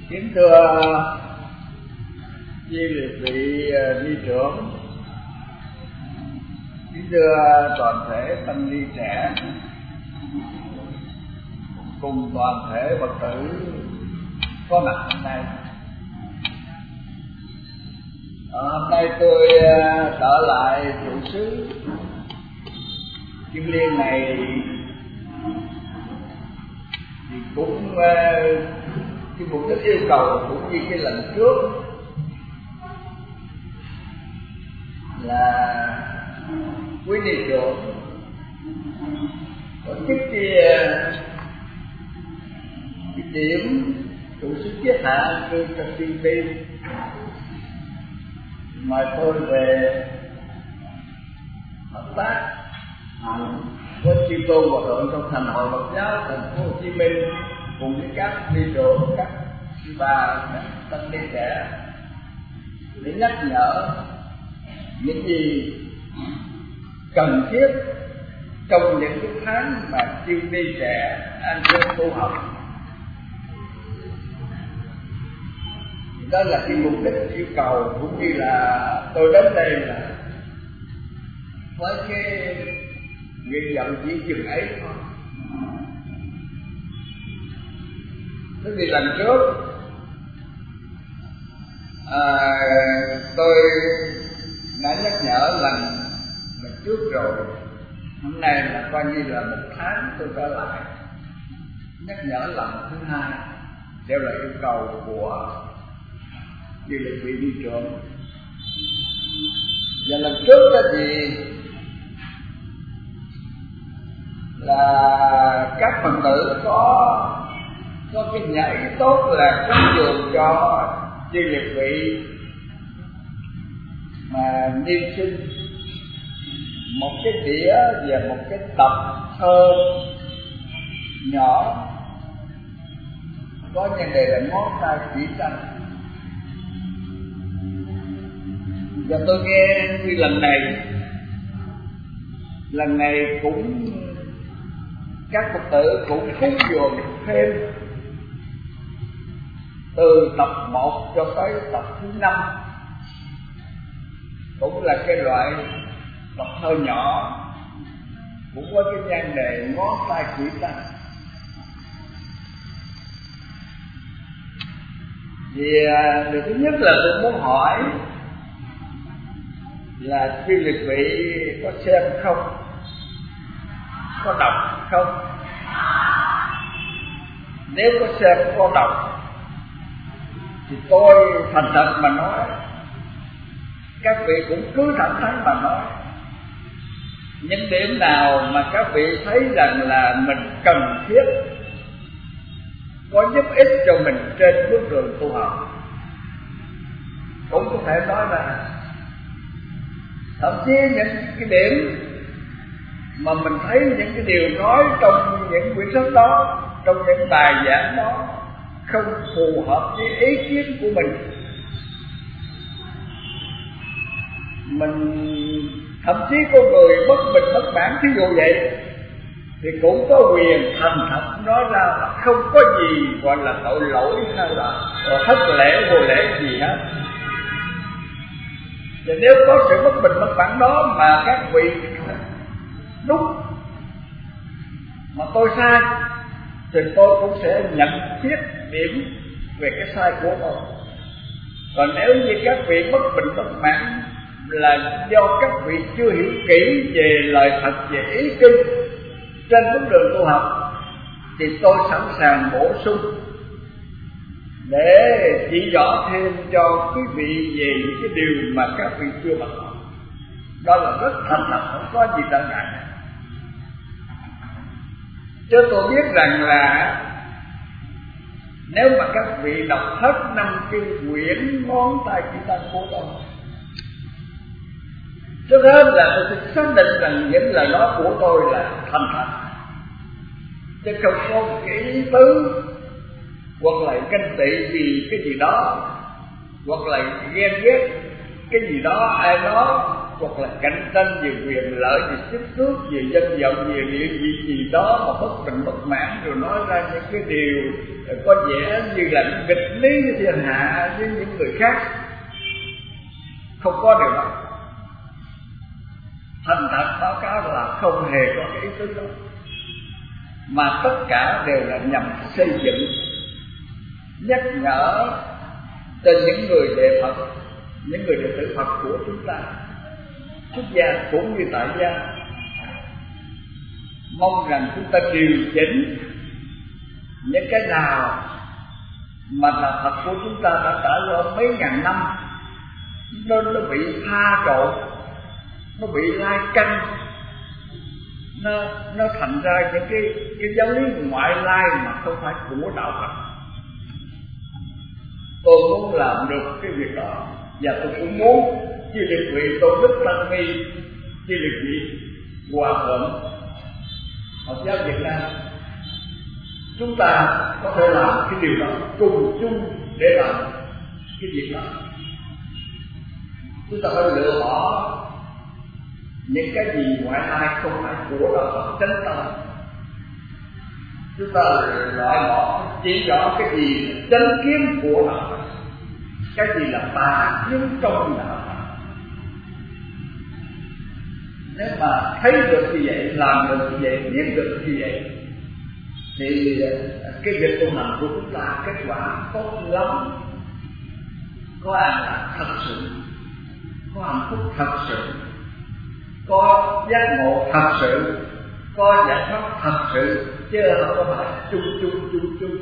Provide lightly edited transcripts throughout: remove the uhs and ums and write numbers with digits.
Kính thưa chư vị ni trưởng, kính thưa toàn thể tăng ni trẻ cùng toàn thể Phật tử có mặt hôm nay. Hôm nay tôi trở lại trụ xứ Kim Liên này thì cũng cái mục đích yêu cầu cũng như cái lần trước là quý ni trưởng tổ chức cái điểm trụ xứ Chiết Hạ cư cho TV, mời tôi về hợp tác với chư tôn hoạt động trong thành hội Phật giáo thành phố Hồ Chí Minh cùng với các ni trưởng, các sư bà, các tăng ni trẻ để nhắc nhở những gì cần thiết trong những cái tháng mà chư ni trẻ an cư tu học. Đó là cái mục đích yêu cầu cũng như là tôi đến đây là với cái nguyện vọng chỉ chừng ấy thôi. Thế thì lần trước tôi đã nhắc nhở lần trước rồi, hôm nay là coi như là một tháng tôi trở lại nhắc nhở lần thứ hai, theo là yêu cầu của như là vị ni trưởng. Và lần trước đó thì là các Phật tử có cái nhảy tốt là cúng dường cho chư liệt vị mà niên sinh một cái đĩa và một cái tập thơ nhỏ có nhân đề là ngón tay chỉ trăng. Và tôi nghe như lần này cũng các Phật tử cũng cúng dường thêm từ tập 1 cho tới tập thứ 5, cũng là cái loại tập thơ nhỏ, cũng có cái nhan đề ngón tay chỉ trăng. Thì điều thứ nhất là tôi muốn hỏi là chư liệt vị có xem không, có đọc không? Nếu có xem có đọc thì tôi thành thật mà nói, các vị cũng cứ thẳng thắn mà nói những điểm nào mà các vị thấy rằng là mình cần thiết có giúp ích cho mình trên bước đường tu học, cũng có thể nói ra. Thậm chí những cái điểm mà mình thấy những cái điều nói trong những quyển sách đó, trong những bài giảng đó không phù hợp với ý kiến của mình thậm chí có người bất bình bất mãn thí dụ vậy, thì cũng có quyền thành thật nói ra là không có gì gọi là tội lỗi hay là thất lễ vô lễ gì hết. Và nếu có sự bất bình bất mãn đó mà các vị đúng mà tôi sai thì tôi cũng sẽ nhận khuyết điểm về cái sai của tôi. Còn nếu như các vị bất bình bất mãn là do các vị chưa hiểu kỹ về lời thật, về ý kinh trên bước đường tu học, thì tôi sẵn sàng bổ sung để chỉ rõ thêm cho quý vị về những cái điều mà các vị chưa bắt học. Đó là rất thành thật, không có gì trở ngại. Chứ tôi biết rằng là nếu mà các vị đọc hết 5 kinh quyển ngón tay chỉ trăng của tôi, trước hết là tôi sẽ xác định rằng những lời nói của tôi là thành thật, chứ không có một cái ý tứ hoặc là ganh tị vì cái gì đó, hoặc là ghen ghét cái gì đó ai đó hoặc là cạnh tranh về quyền lợi, về chức tước, về danh vọng, về địa vị gì đó mà bất bình bất mãn, rồi nói ra những cái điều có vẻ như là nghịch lý với thiên hạ, với những người khác. Không có điều đó. Thành thật báo cáo là không hề có cái ý tứ đó, mà tất cả đều là nhằm xây dựng, nhắc nhở cho những người đệ Phật, những người đệ tử Phật của chúng ta, xuất gia cũng như tại gia, mong rằng chúng ta điều chỉnh những cái nào mà là Phật của chúng ta đã trải qua mấy ngàn năm, nó bị pha trộn, nó bị lai căng, nó thành ra những cái giáo lý ngoại lai mà không phải của đạo Phật. Tôi muốn làm được cái việc đó, và tôi cũng muốn chư liệt vị Tôn Đức Tăng Ni, chư liệt vị Hòa Thượng Phật giáo Việt Nam, chúng ta có thể làm cái điều đó cùng chung để làm cái việc đó. Chúng ta phải lựa bỏ những cái gì ngoại lai không phải của đạo Phật chánh tâm. Chúng ta loại bỏ chỉ rõ cái gì là chánh kiến của đạo Phật, cái gì là tà kiến trong đạo Phật. Nếu mà thấy được như vậy, làm được như vậy, biết được như vậy, thì cái việc tu hành của chúng ta kết quả tốt lắm, có an lạc thật sự, có hạnh phúc thật sự, có giác ngộ thật sự, có giải thoát thật sự, chứ không có phải chung.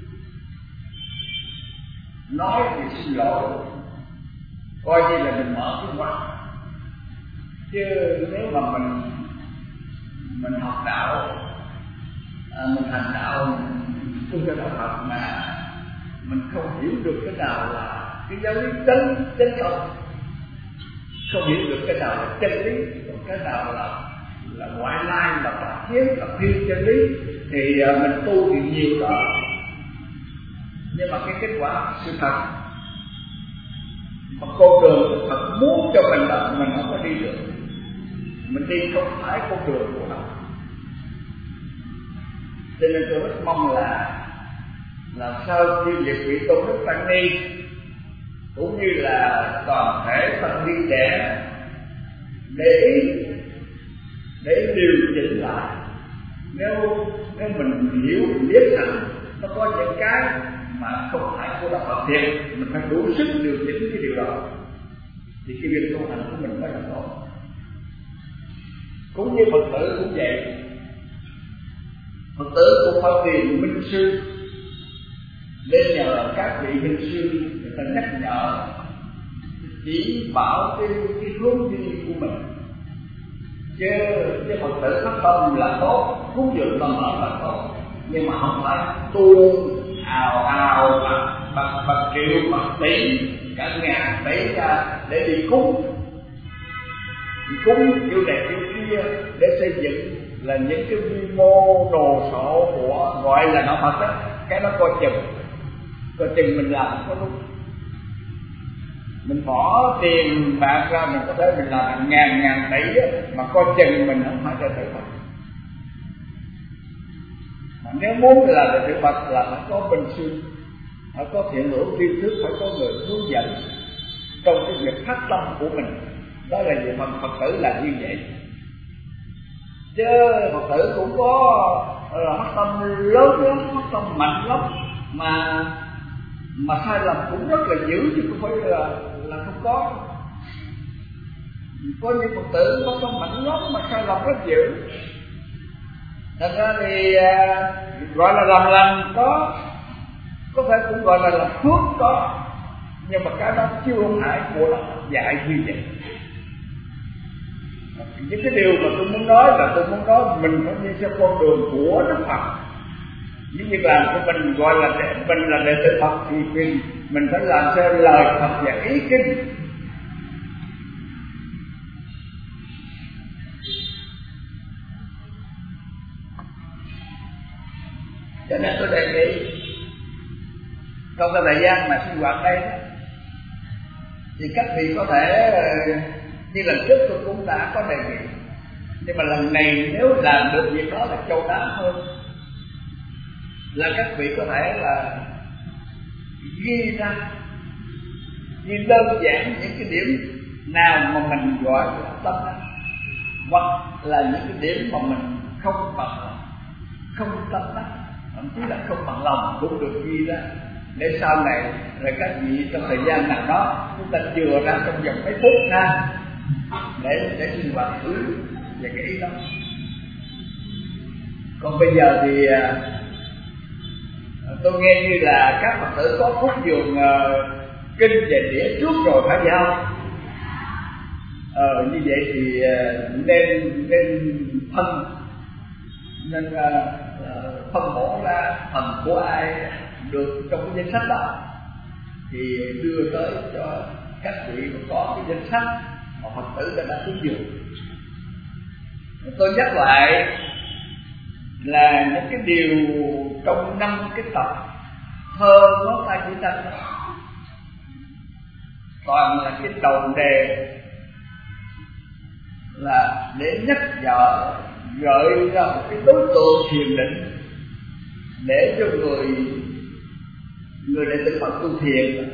Nói thì xin lỗi, coi như là mình mở cái mắt, chứ nếu mà mình học đạo, mình hành đạo, mình tu theo đạo Phật mà mình không hiểu được cái nào là cái giáo lý chân tâm, không hiểu được cái nào là chân lý, còn cái nào là ngoại lai, là tà kiến, là phi chân lý, thì mình tu thì nhiều đó, nhưng mà cái kết quả sự thật mà con đường Phật muốn cho mình là mình không có đi được, mình đi không phải con đường của nó. Cho nên tôi rất mong là sau khi việc vị Tôn Đức Tăng Ni cũng như là toàn thể tăng ni trẻ để ý điều chỉnh lại. Nếu mình hiểu, mình biết rằng nó có những cái mà không phải của đạo Phật thiệt, mình phải đủ sức điều chỉnh cái điều đó, thì cái việc tu hành của mình mới là tốt. Cũng như Phật tử cũng vậy, Phật tử cũng phải tìm minh sư để nhờ các vị minh sư người ta nhắc nhở, chỉ bảo cái hướng đi của mình. Chứ Phật tử phát tâm là tốt, hướng dẫn tâm là tốt, nhưng mà không phải tu ào bạc triệu bạc tỷ cả ngàn tỷ ra để đi cúng kiểu này kiểu kia để xây dựng là những cái quy mô đồ sộ của gọi là đạo Phật đó. Cái đó coi chừng mình làm có đúng, mình bỏ tiền bạc ra mình có thể mình làm ngàn tỷ đó, mà coi chừng mình không phải đệ tử Phật. Mà nếu muốn là đệ tử Phật là phải có minh sư, phải có thiện hữu tri thức, phải có người hướng dẫn trong cái việc phát tâm của mình. Đó là việc Phật tử là như vậy. Chứ Phật tử cũng có phát tâm lớn lắm, phát tâm mạnh lắm, mà sai lầm cũng rất là dữ, chứ không phải là không có. Có những Phật tử phát tâm mạnh lắm mà sai lầm rất dữ. Thật ra thì gọi là làm lành có thể cũng gọi là làm phước có, nhưng mà cái đó chưa phải của nó dạy như vậy. Những cái điều mà tôi muốn nói là tôi muốn nói mình phải đi theo con đường của Đức Phật. Những việc làm của mình gọi là mình là đệ tử Phật thì mình phải làm theo lời Phật và ý kinh. Cho nên tôi đề nghị trong cái thời gian mà sinh hoạt đây thì các vị có thể Như lần trước tôi cũng đã có đề nghị, nhưng mà lần này nếu làm được việc đó là châu đáo hơn, là các vị có thể là ghi ra, ghi đơn giản những cái điểm nào mà mình gọi là tâm đắc, hoặc là những cái điểm mà mình không bằng lòng, không tâm đắc, thậm chí là không bằng lòng cũng được ghi ra, để sau này rồi các vị trong thời gian nào đó chúng ta chừa ra trong vòng mấy phút ra để sinh hoạt thử về cái ý đó. Còn bây giờ thì tôi nghe như là các Phật tử có phút dường kinh về đĩa trước rồi phải vậy không? Như vậy thì nên phân bổ ra phần của ai được trong cái danh sách đó thì đưa tới cho các vị có cái danh sách mà Phật tử đã cúng dường. Tôi nhắc lại là những cái điều trong 5 cái tập thơ ngón tay chỉ thanh toàn là cái đầu đề là để nhắc nhở, gợi ra một cái đối tượng thiền định để cho người đệ tử Phật tu thiền,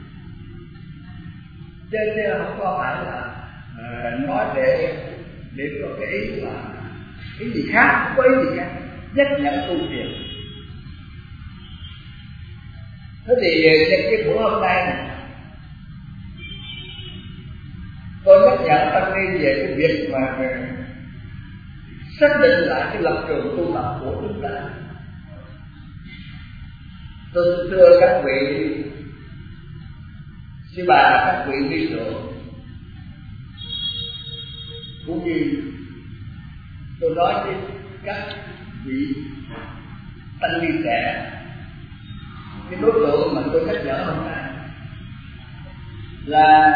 chứ không có phải là nói để có cái ý là cái gì khác, không có ý gì khác, nhắc nhở tu thiền. Thế thì trong cái buổi hôm nay này, tôi nhắc nhở tăng ni về cái việc mà xác định lại cái lập trường tu tập của chúng ta. Tôi thưa các vị sư bà, các vị ni trưởng, cũng như tôi nói với các vị tăng ni trẻ, cái đối tượng mà tôi nhắc nhở hôm nay là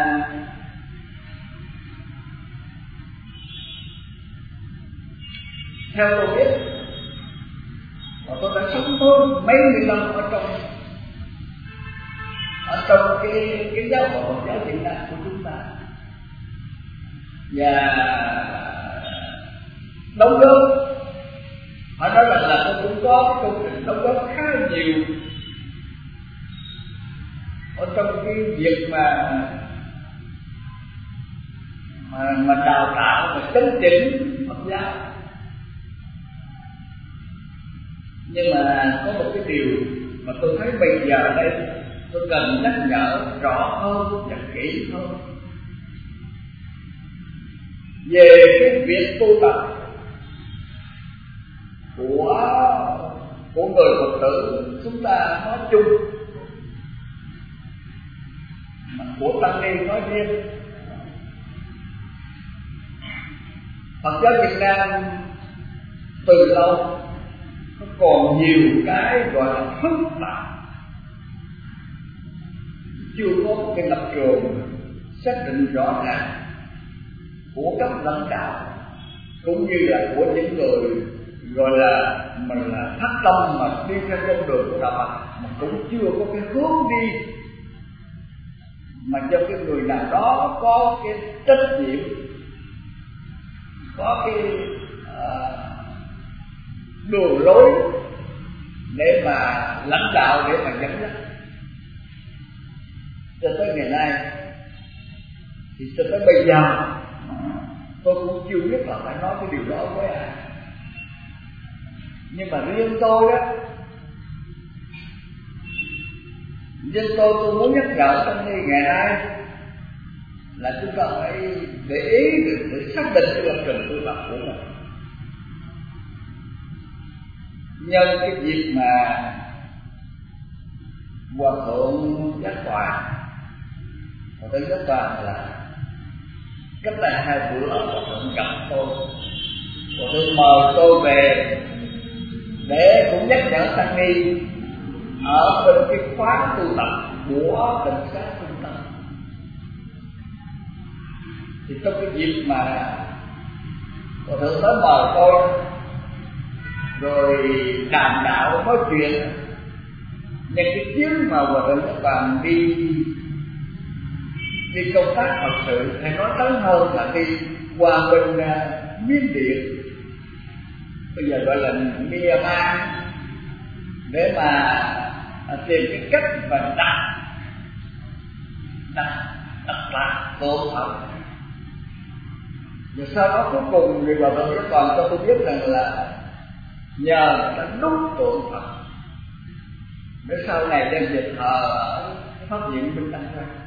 theo tôi biết, và tôi đã sống hơn mấy mươi năm ở trong cái giáo hội Phật giáo Việt Nam của chúng ta, và đóng góp, phải nói là tôi cũng có công trình đóng góp khá nhiều ở trong cái việc mà đào tạo và chấn chỉnh Phật giáo. Nhưng mà có một cái điều mà tôi thấy bây giờ đây tôi cần nhắc nhở rõ hơn và kỹ hơn về cái việc tu tập của người Phật tử chúng ta nói chung, mà của tăng ni nói riêng. Phật giáo Việt Nam từ lâu nó còn nhiều cái gọi là phức tạp, chưa có một cái lập trường xác định rõ ràng của các lãnh đạo cũng như là của những người gọi là mình là thắt tâm mà đi theo con đường của đạo Phật, mà cũng chưa có cái hướng đi mà cho cái người nào đó có cái trách nhiệm, có cái đường lối để mà lãnh đạo, để mà dẫn dắt. Cho tới ngày nay thì cho tới bây giờ tôi cũng chưa biết là phải nói cái điều đó với ai. Nhưng mà riêng tôi đó, tôi muốn nhắc nhở trong ngày nay là chúng ta phải để ý để xác định cái lập trường tu tập của mình. Nhân cái dịp mà Hòa thượng Giác Toàn, Hòa thượng Giác Toàn là cách đây 2 bữa Hòa thượng gặp tôi, Hòa thượng mời tôi về để cũng nhắc nhở tăng ni ở bên cái khóa tu tập của Định Xá Trung Tâm. Thì trong cái dịp mà Hòa thượng tới mời tôi rồi đàm đạo nói chuyện nhân cái chuyến mà Hòa thượng Giác Toàn đi đi công tác thật sự, hay nói lớn hơn là đi qua bên Miến Điện, bây giờ gọi là Myanmar, để mà tìm cái cách mà đặt lại tôn Phật. Rồi sau đó cuối cùng thì bà Tôn Đức Toàn cho tôi biết rằng là nhờ đã đúc tượng Phật để sau này đem về thờ ở Pháp viện bên Đăng Quang.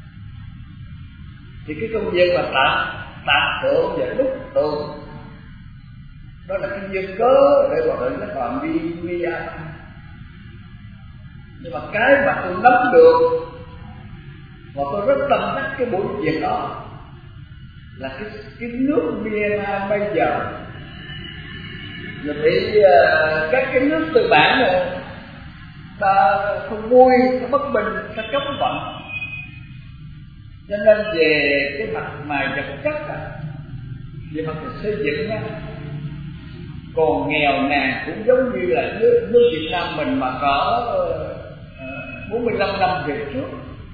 Thì cái công việc là tạc tượng và đúc tượng, đó là cái duyên cớ để bà Tôn Đức Toàn đi ăn. Nhưng mà cái mà tôi nắm được và tôi rất tâm đắc cái buổi việc đó là cái nước Myanmar bây giờ rồi bị các cái nước tư bản này ta không vui, ta bất bình, ta cấm vận, cho nên về cái mặt mày vật chất về mặt xây dựng còn nghèo nàn, cũng giống như là nước Việt Nam mình mà có 45 năm về trước,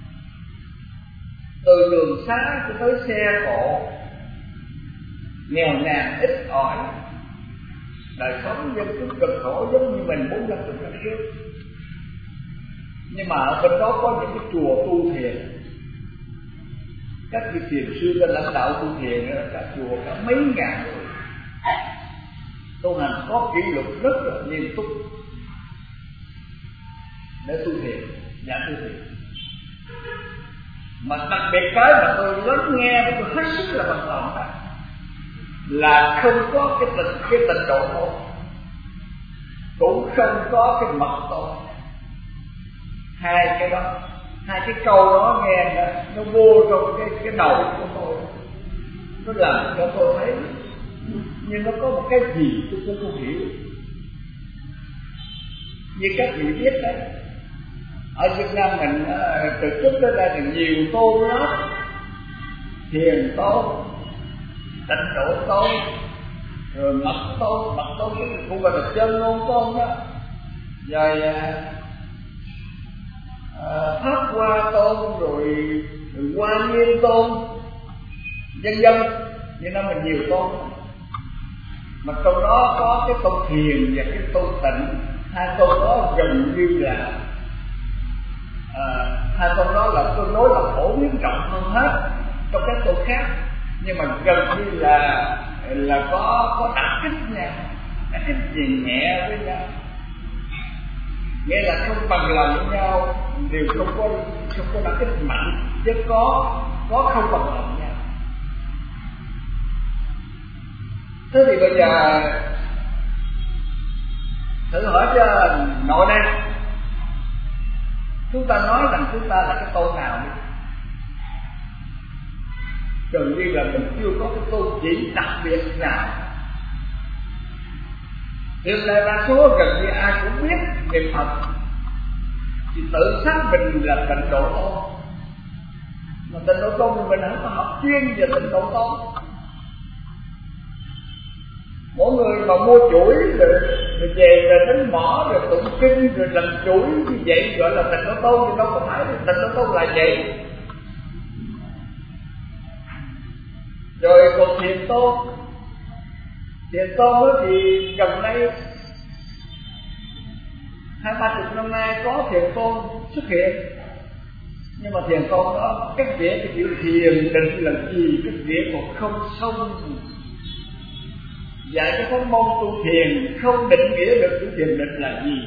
từ đường xá cho tới xe cộ, nghèo nàn ít ỏi, đời sống dân chúng cực khổ giống như mình 4-50 năm trước. Nhưng mà ở bên đó có những cái chùa tu thiền, các vị thiền sư trên lãnh đạo tu thiền, cả chùa cả mấy ngàn người tu hành có kỷ luật rất là nghiêm túc để tu thiền, giả tu thiền. Mà đặc biệt cái mà tôi lắng nghe và tôi hết sức là bằng lòng là không có cái tịnh độ tôn, cũng không có cái mật tôn. Hai cái câu đó nghe nó vô trong cái đầu của tôi, nó làm cho tôi thấy nhưng nó có một cái gì tôi không hiểu. Như các vị biết đấy, ở Việt Nam mình từ trước tới đây thì nhiều tôn lắm, thiền tôn, tịnh độ tôn, rồi mật tôn cũng gọi là chân ngôn tôn đó, rồi Pháp Hoa tôn, rồi Hoa Nghiêm tôn, vân vân. Việt Nam mình nhiều tôn, mà trong đó có cái tôn thiền và cái tôn tịnh. Hai tôn đó gần như là hai tôn đó là tương đối là phổ biến rộng hơn hết trong các tôn khác, nhưng mà gần như là có đả kích nhau, đả kích gì nhẹ với nhau, nghĩa là không bằng lòng với nhau, đều không có đả kích mạnh, chứ có không bằng lòng nhau. Thế thì bây giờ thử hỏi cho nội đây, chúng ta nói rằng chúng ta là cái tôn nào đi, gần như là mình chưa có cái tôn chỉ đặc biệt nào. Điều này đa số gần như ai cũng biết niệm Phật thì tự xác mình là tịnh độ tôn, mà tịnh độ tôn thì mình không có học chuyên về tịnh độ tôn. Mỗi người mà mua chuỗi rồi về rồi đánh mỏ rồi tụng kinh rồi làm chuỗi như vậy gọi là tịnh độ tôn, thì đâu có phải tịnh độ tôn là vậy. Rồi còn thiền tôn đó thì gần đây 20-30 năm nay có thiền tôn xuất hiện, nhưng mà thiền tôn đó cách nghĩa cái chữ thiền định là gì, cách nghĩa còn không sâu. Dạy cho pháp môn tu thiền không định nghĩa được cái thiền định là gì,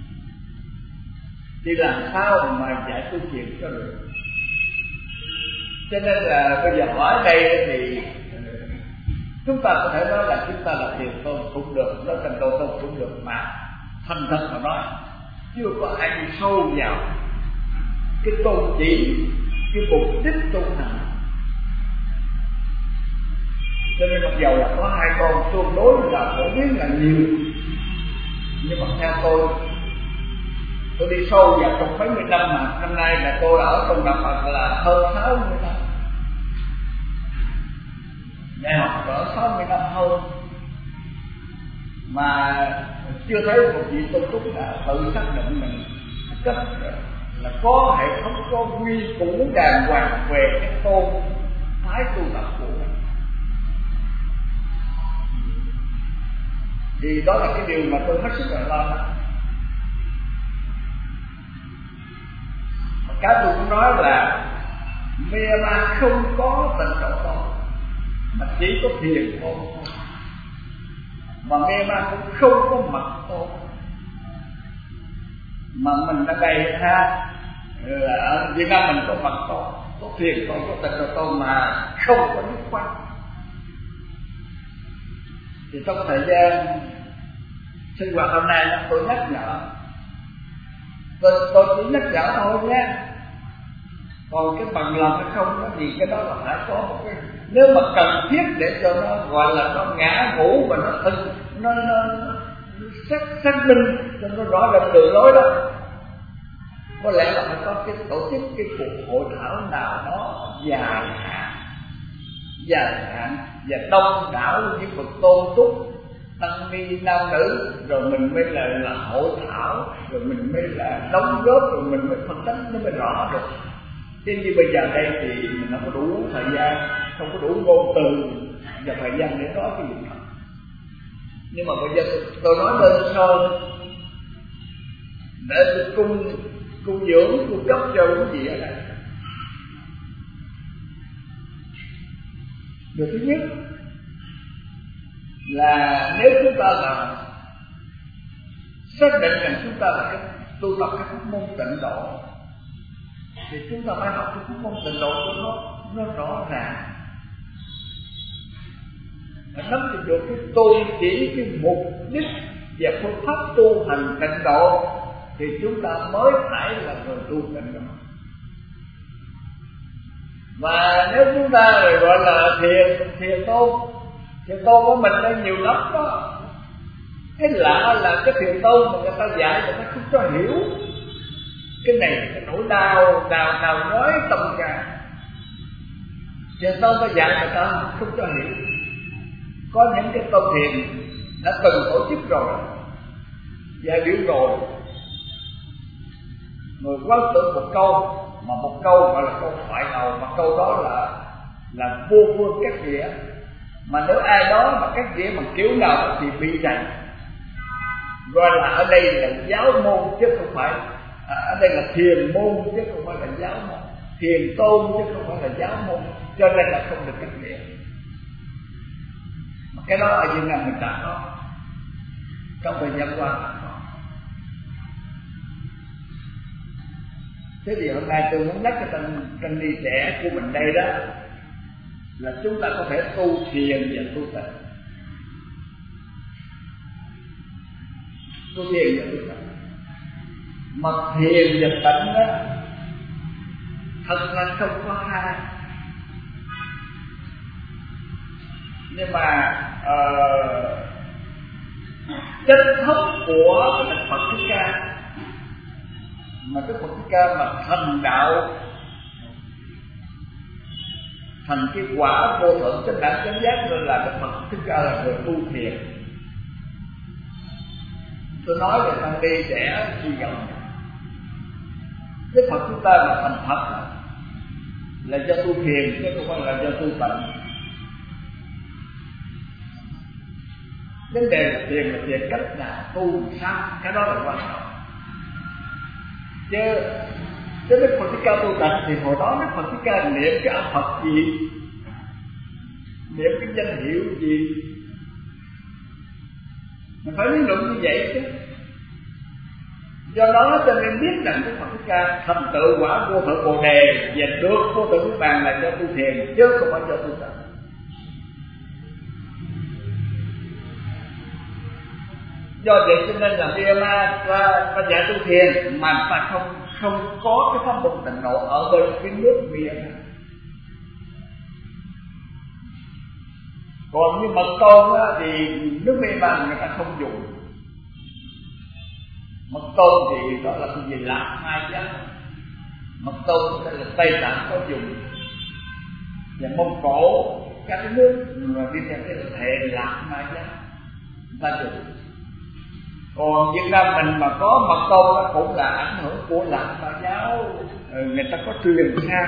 thì làm sao mà dạy tu thiền cho được. Cho nên là bây giờ hỏi đây thì chúng ta có thể nói là chúng ta là thiền tôn cũng được, nói tịnh độ tôn cũng được, mà thành thật mà nói chưa có ai đi sâu vào cái tôn chỉ, cái mục đích tu hành. Cho nên mặc dầu là có hai con tương đối là phổ biến là nhiều, nhưng mà theo tôi đi sâu vào trong mấy mươi năm, mà năm nay là tôi ở trong đạo Phật là hơn 60 năm, đại học cỡ 60 năm hơn, mà chưa thấy một vị tôn túc đã tự xác định mình cách là có hệ thống, có quy củ đàng hoàng về cái tôn phái tu tập của mình. Thì đó là cái điều mà tôi hết sức là lo lắng. Cái tôi cũng nói là Myanmar không có tịnh độ tôn mà chỉ có thiền tôn, mà Myanmar cũng không có mật tôn. Mà mình đã bày ra là ở Việt Nam mình có mật tôn, có thiền tôn, có tịnh độ tôn mà không có nhất quán. Thì trong thời gian sinh hoạt hôm nay tôi nhắc nhở, tôi chỉ nhắc nhở thôi nhé. Còn cái bằng lòng hay không đó thì cái đó là phải có một cái, nếu mà cần thiết để cho nó gọi là nó ngã ngũ và nó xác minh cho nó rõ ràng đường lối đó, có lẽ là phải có cái tổ chức cái cuộc hội thảo nào đó dài hạn và đông đảo những bậc tôn túc tăng ni nam nữ, rồi mình mới là hội thảo, rồi mình mới là đóng góp, rồi mình mới phân tích nó mới rõ được. Chứ như bây giờ đây thì mình không có đủ thời gian, không có đủ ngôn từ và thời gian để nói cái gì đó. Nhưng mà bây giờ tôi nói đơn sơ để cung dưỡng, cung cấp cho quý vị ở đây. Điều thứ nhất là nếu chúng ta là xác định rằng chúng ta là cái tu tập cái pháp môn tịnh độ, thì chúng ta phải học cái pháp môn tịnh độ cho nó rõ ràng, nắm được cái tôn chỉ, cái mục đích và phương pháp tu hành tịnh độ, thì chúng ta mới phải là người tu tịnh độ. Và nếu chúng ta gọi là thiền tôn của mình đây nhiều lắm đó. Cái lạ là cái thiền tôn mà người ta dạy người ta không cho hiểu. Cái này là cái nỗi đau nói tâm can. Thiền tôn ta dạy người ta không cho hiểu. Có những cái tôn thiền đã từng tổ chức rồi, dạy biểu rồi, người quán tưởng một câu, mà một câu gọi là câu thoại đầu, mà câu đó là vô phương các nghĩa. Mà nếu ai đó mà các nghĩa bằng kiểu nào thì bị rầy. Gọi là ở đây là giáo môn chứ không phải, ở đây là thiền môn chứ không phải là giáo môn, thiền tôn chứ không phải là giáo môn, cho nên là không được các nghĩa. Mà cái đó ở Việt Nam mình đã có, trong thời gian qua đã có. Thế thì hôm nay tôi muốn nhắc cái tăng ni trẻ của mình đây đó, là chúng ta có thể tu thiền và tu tịnh. Tu thiền và tu tịnh. Mà thiền và tịnh đó thật là không có hai. Nhưng mà chân thống của Đức Phật Thích Ca, mà Đức Phật Thích Ca mà thành đạo, thành cái quả vô thượng chánh đẳng chánh giác, nên là Đức Phật Thích Ca là người tu thiền. Tôi nói về tăng ni trẻ suy gẫm, Đức Phật chúng ta là thành Phật là do tu thiền chứ không phải là do tu tịnh. Vấn đề là thiền cách nào, tu sao, cái đó là quan trọng. Chứ Đức Phật Thích Ca tu tịnh thì hồi đó Đức Phật Thích Ca niệm cái âm Phật gì, niệm cái danh hiệu gì, mình phải lý luận như vậy chứ. Do đó cho nên biết rằng Đức Phật Thích Ca thành tựu quả vô thượng Bồ Đề và được vô thượng Niết Bàn là do tu thiền chứ không phải do tu tịnh. Do vậy cho nên là Myanmar ta dạy tu thiền mà ta không có cái pháp môn tịnh độ ở bên cái nước Myanmar. Còn như mật tôn á, thì nước Myanmar người ta không dùng. Mật tôn thì đó là cái gì Lạc Mai Giáo. Mật tôn là Tây Tạng có dùng, và Mông Cổ các cái nước mà đi theo cái thệ Lạc Mai Giáo người ta dùng. Còn Việt Nam mình mà có mật tôn cũng là ảnh hưởng của Lạc Đạo giáo, người ta có truyền sang,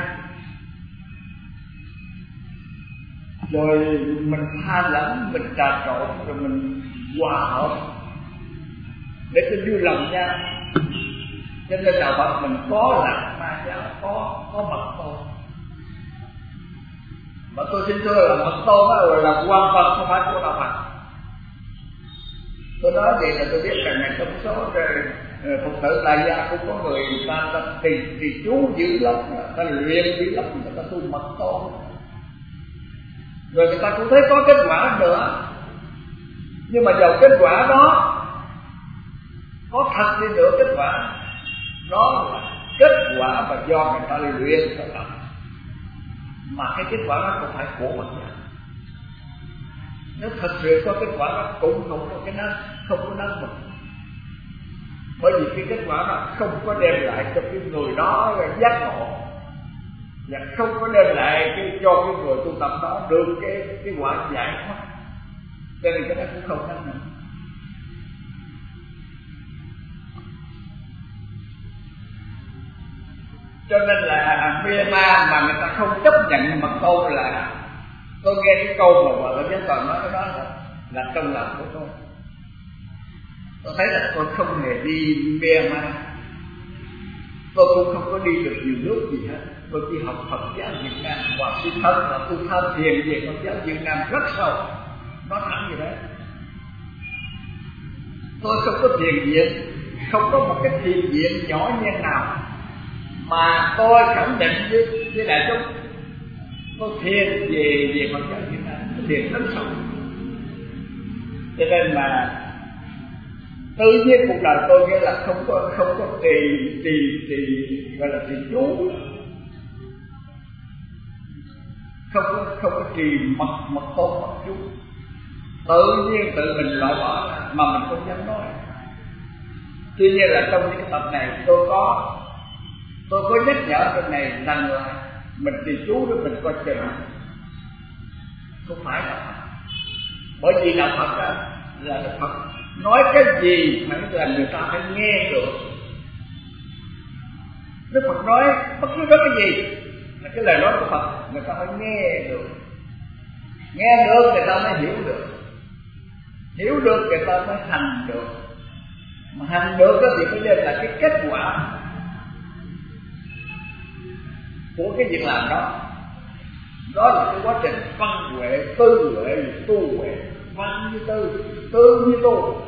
rồi mình pha lẫn, mình trà trộn, rồi mình hòa hợp để cho vui lòng nhau. Cho nên đạo Phật mình có Lạc Ma giáo, có mật tôn. Mà tôi xin thưa là mật tôn đó là quan Phật, không phải của đạo Phật. Tôi nói vậy là tôi biết rằng ngày trong số Phật tử tại gia cũng có người ta trì chú dữ lắm, ta luyện dữ lắm, người ta tu mật tôn, rồi người ta cũng thấy có kết quả nữa. Nhưng mà dầu kết quả đó có thật đi nữa, kết quả đó là kết quả mà do người ta luyện cho tập, mà cái kết quả đó không phải của mình. Nếu thật sự có kết quả đó cũng không có cái năng, không có năng lực. Bởi vì cái kết quả đó không có đem lại cho cái người đó giác ngộ, và không có đem lại cho cái người tu tập đó được cái quả giải thoát. Cho nên cái đó cũng không năng lực. Cho nên là Myanmar mà người ta không chấp nhận mật tôn là, tôi nghe cái câu mà Hòa Thượng Giác Toàn nói cái đó là trong lòng của tôi. Tôi thấy là tôi không hề đi Myanmar, tôi cũng không có đi được nhiều nước gì hết. Tôi chỉ học Phật giáo Việt Nam, và sự thật là tôi tham thiền về Phật giáo Việt Nam rất sâu, nó thẳng như thế. Tôi không có thiền viện, không có một cái thiền viện nhỏ nhen nào mà tôi khẳng định với đại chúng tôi thiền về Phật giáo Việt Nam, thiền rất sâu. Cho nên mà tự nhiên cuộc đời tôi nghĩa là không có trì gọi là trì chú, không có trì mật tôn mật chú, tự nhiên tự mình loại bỏ mà mình không dám nói. Tuy nhiên là trong những cái tập này tôi có nhắc nhở cái này rằng là mình trì chú để mình coi chừng, không phải là Phật. Bởi vì đạo Phật đó là đạo Phật nói cái gì phải là người ta phải nghe được. Đức Phật nói bất cứ nói cái gì là cái lời nói của Phật người ta phải nghe được. Nghe được người ta mới hiểu được, hiểu được người ta mới hành được. Mà hành được đó thì cái đây là cái kết quả của cái việc làm đó. Đó là cái quá trình văn huệ, tư huệ, tu huệ. Văn như tư như tu.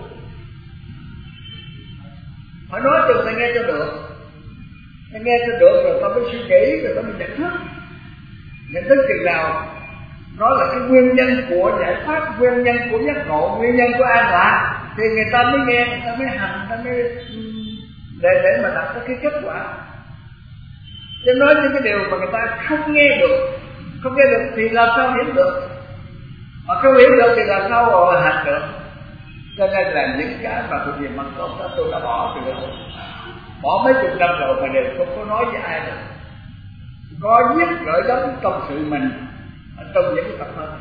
Phải nói cho người ta nghe cho được. Ta nghe cho được rồi ta mới suy nghĩ, rồi ta mới nhận thức. Nhận thức chừng nào nó là cái nguyên nhân của giải thoát, nguyên nhân của giác ngộ, nguyên nhân của an lạc, thì người ta mới nghe, người ta mới hành, người ta mới để mà đạt tới cái kết quả. Chứ nói những cái điều mà người ta không nghe được thì làm sao hiểu được? Mà không hiểu được thì làm sao mà hành được? Cho nên là những cái mà thuộc về mật tôn đó tôi đã bỏ từ rồi, bỏ mấy chục năm rồi mà đều không có nói với ai được. Có viết gửi đến trong sự mình trong những cái tập hợp,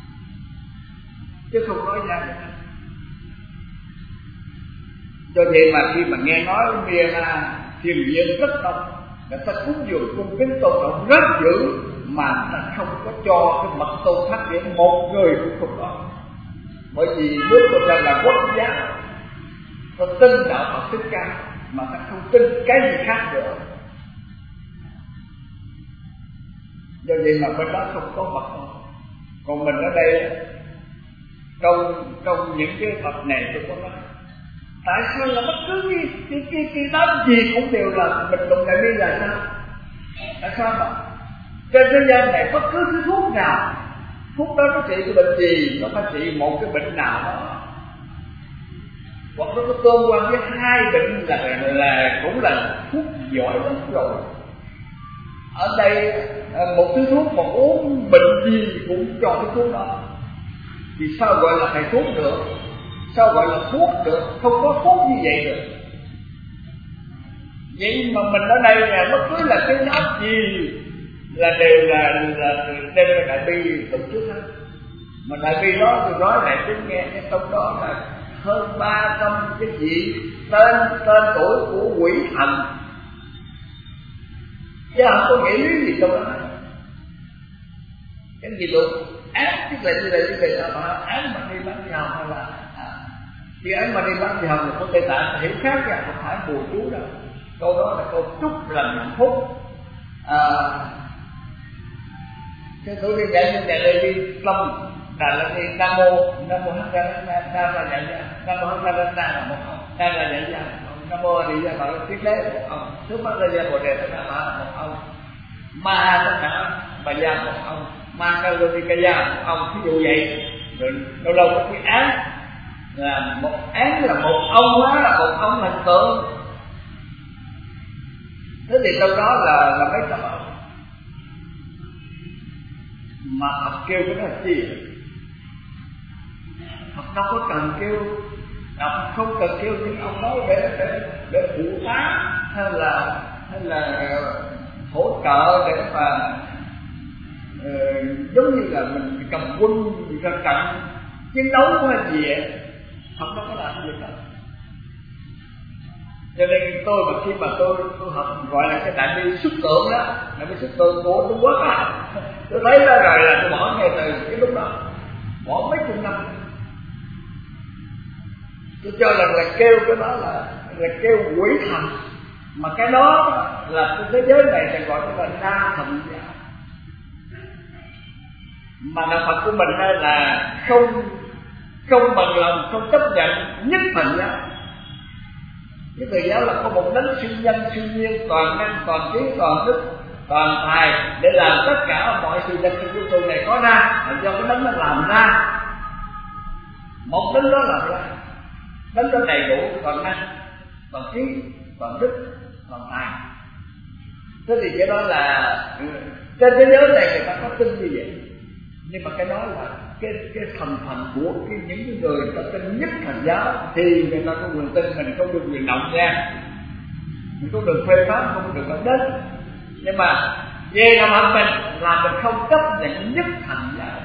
chứ không nói ra được. Do vậy mà khi mà nghe nói Myanmar thiền viện rất đông, người ta cúng dường cung kính tôn trọng rất dữ, mà ta không có cho cái mật tôn phát triển, một người cũng không có. Bởi vì nước của ta là quốc gia, ta tin đạo Phật Thích Ca mà ta không tin cái gì khác nữa. Do vậy mà bên đó không có mật tôn. Còn mình ở đây trong những cái tập này tôi có nói, tại sao là bất cứ cái đám gì cũng đều là bình luận đại bi là sao? Tại sao mà trên thế gian này bất cứ cái thuốc nào, thuốc đó nó trị cái bệnh gì, nó phải trị một cái bệnh nào đó, hoặc nó có tương quan với hai bệnh là cũng là thuốc giỏi lắm rồi. Ở đây một thứ thuốc mà uống bệnh gì cũng cho cái thuốc đó, thì sao gọi là thầy thuốc được? Sao gọi là thuốc được? Không có thuốc như vậy được. Vậy mà mình ở đây là bất cứ là cái áp gì là đều là đại bi tổ chức hết. Mà đại bi đó tôi nói lại tôi nghe cái trong đó là hơn 300 cái vị tên tuổi của quỷ thần, chứ không có nghĩa lý gì trong đó. Cái gì đâu ác chứ là như vậy mà ác mà đi bán đi hồng hay là khi ấy mà đi bán thì hồng là có Tây Tạng hiểu khác ra, không phải bùa chú đâu. Câu đó là câu chúc lành hạnh phúc. Cái tôi đi dạy như vậy đây đi tâm Đà là đi Nam Mô Hán Ra Nam là dạy ra Nam Mô Hán Ra là một ông, Nam là dạy ra Nam Mô đi ra bảo tiết đế một ông, trước mắt ra Bồ Đề tất cả một ông, Ma tất cả Bà Gia một ông, Ma Ca Lô Ni Ca Gia một ông, ví dụ vậy. Rồi lâu lâu có cái án là một ông đó là một ông hình tượng. Thế thì đâu đó là mấy tập ông mà Phật kêu cái đó là chi? Phật đâu có cần kêu, Phật không cần kêu những ông nói để phụ tá hay là hỗ trợ để mà giống như là mình cầm quân ra trận chiến đấu hay gì vậy. Phật đâu có làm gì đó. Cho nên tôi mà khi mà tôi học gọi là cái đại bi xuất tượng đó, đại bi xuất tượng của Trung Quốc á, tôi thấy đó rồi là tôi bỏ ngay từ cái lúc đó, bỏ mấy chục năm. Tôi cho là kêu cái đó là kêu quỷ thần, mà cái đó là cái thế giới này thì gọi là đa thần giáo. Mà đạo Phật của mình đây là không bằng lòng, không chấp nhận nhất thần giáo. Cái từ giáo là có một đấng siêu nhân siêu nhiên, toàn năng toàn trí toàn đức toàn tài để làm tất cả mọi sự vật trong vũ trụ này có ra, là do cái đấng nó làm ra. Một đấng đó làm ra, đấng đó đầy đủ toàn năng toàn trí toàn đức toàn tài. Thế thì cái đó là trên thế giới này người ta có tin như vậy, nhưng mà cái đó là cái thành phần của những người ta tin nhất thần giáo thì người ta có quyền tin, mình không được quyền động nha, mình không được phê phán, không được nói đến. Nhưng mà về làm hạnh mình là mình không chấp nhận nhất thần giáo.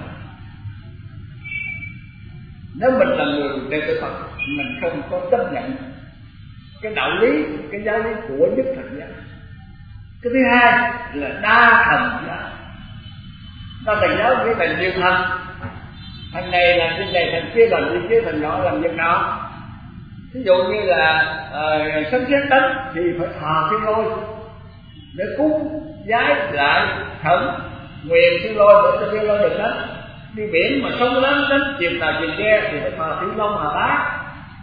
Nếu mình là người đệ tử Phật, mình không có chấp nhận cái đạo lý, cái giáo lý của nhất thần giáo. Cái thứ hai là đa thần giáo. Đa thần giáo nghĩa là nhiều thần, thằng này làm việc này, thằng kia làm việc kia, thằng nhỏ làm việc nọ. Ví dụ như là sấm sét đánh thì phải thờ Thiên Lôi để cúng vái lại khẩn nguyện Thiên Lôi để cho Thiên Lôi được đánh. Đi biển mà sóng lớn đánh chìm tàu chìm ghe thì phải thờ Thủy Long Hà Bá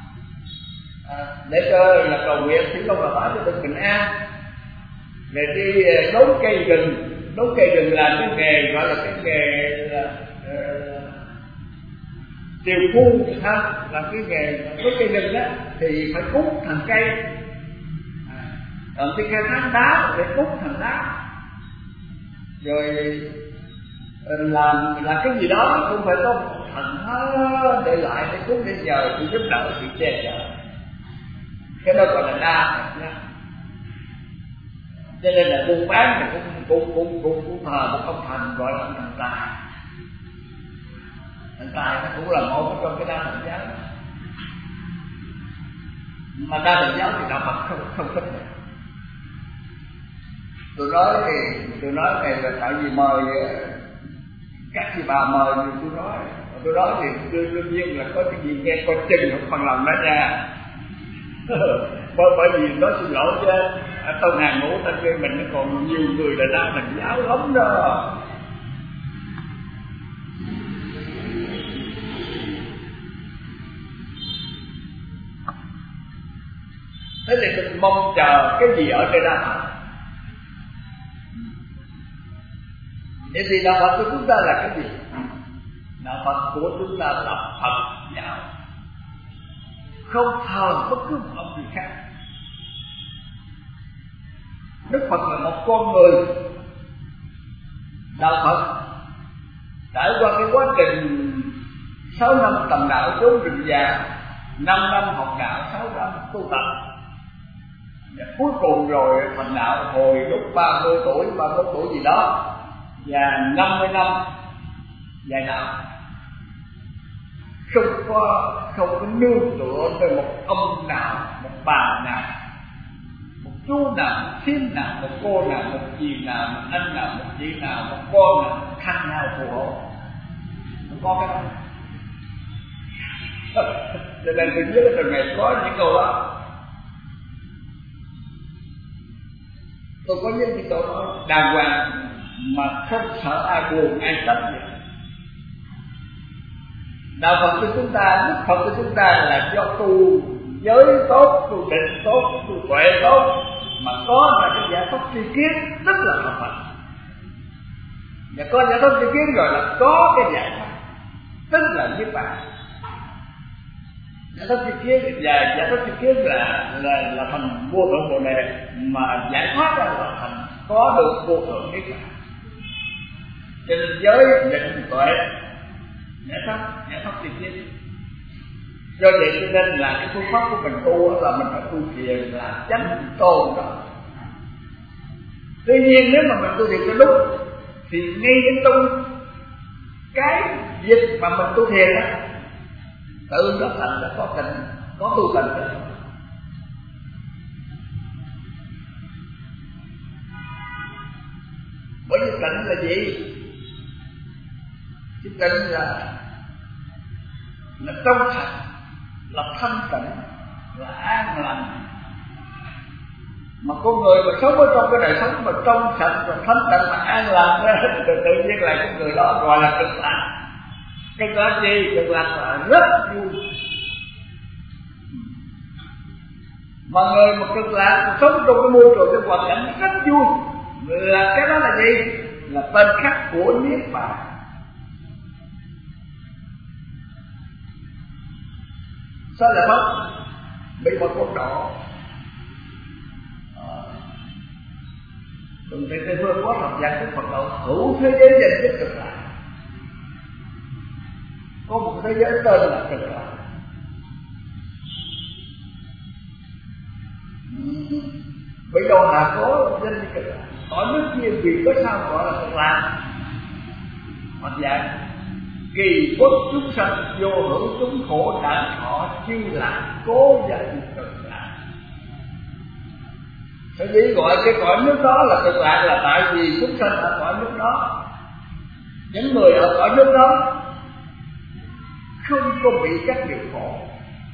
để cho là cầu nguyện Thủy Long Hà Bá cho được bình an. Để đi đốn cây rừng là cái nghề gọi là cái nghề là điều phu ha, là cái nghề với cây rừng đó thì phải cúng thành cây. Còn cái khai thác đá để cúng thành đá. Rồi làm cái gì đó cũng phải có một thần để lại để cúng để nhờ sự giúp đỡ, sự che chở. Cái đó gọi là đa thần nhá. Cho nên là buôn bán thì cũng thờ một ông thần gọi là ông thần tài. Thần tài nó cũng là một trong cái đa thần giáo. Mà đa thần giáo thì đạo Phật không thích được. Tôi nói này là tại vì mời các chị bà mời thì tôi nói thì đương nhiên là có cái gì nghe coi chừng không bằng lòng đó nha. Bởi vì nói xin lỗi chứ trong hàng ngũ ta kêu mình nó còn nhiều người là đa thần giáo lắm đó. Thế thì mình mong chờ cái gì ở trên đa Phật? Vậy thì đạo Phật của chúng ta là cái gì? Đạo Phật của chúng ta là Phật giáo, không thờ bất cứ một ông gì khác. Đức Phật là một con người. Đạo Phật trải qua cái quá trình 6 năm tầm đạo trốn rừng già, 5 năm học đạo, 6 năm tu tập, và cuối cùng rồi thành đạo hồi lúc 30 tuổi, 31 tuổi gì đó, và 50 năm dạy đạo. không có nương tựa về một ông nào, một bà nào, một chú nào, một thím nào, một cô nào, một dì nào, một anh nào, một chị nào, một con nào, một thằng nào phù hộ. Không có cái đó. Cho nên tôi nhớ là ngày có những câu đó. Tôi có những câu đó đàng hoàng mà không sợ ai buồn, ai trách gì. Đạo Phật của chúng ta, Đức Phật của chúng ta là do tu giới tốt, tu định tốt, tu tuệ tốt mà có là cái giải thoát tri kiến, tức là hợp Phật. Và có giải thoát tri kiến rồi là có cái giải thoát, tức là niết bàn. Giải thoát tri kiến và giải thoát tri kiến là thành vô thượng bồ đề, mà giải thoát là thành có được vô thượng niết bàn. Cho nên giới định tuệ giải thoát tri kiến. Do vậy cho nên là cái phương pháp của mình tu là mình phải tu thiền là chánh tôn đó. Tuy nhiên nếu mà mình tu thiền cho đúng thì ngay đến tu cái dịch mà mình tu thiền đó tự nó thành là có tình, có tu tình đó. Bởi vì tịnh là gì? Chứ tịnh là trong sạch, là thanh tịnh, là an lành. Mà con người mà sống ở trong cái đời sống mà trong sạch, và thanh tịnh, và an lành thì tự nhiên là cái người đó gọi là cực lạc. Cực lạc gì? Cực lạc là rất vui. Mà người mà cực lạc sống trong cái môi trường, cái hoàn cảnh rất vui, là cái đó là gì? Là tên khác của niết bàn. Sao lại mất? Bị một con đỏ. Đừng thấy Tây Phương có học giác của Phật đạo hữu thế giới dành cho cực lạc. Có một thế giới tên là cực lạc. Bởi đâu là có danh như cực lạc. Ở nước kia vì có sao gọi là cực lạc? Hoặc vậy kỳ quốc chúng sanh vô hữu chúng khổ đản họ chi là cố danh cực lạc. Sở dĩ gọi cái cõi nước đó là cực lạc là tại vì chúng sanh ở cõi nước đó, những người ở cõi nước đó không có bị các điều khổ,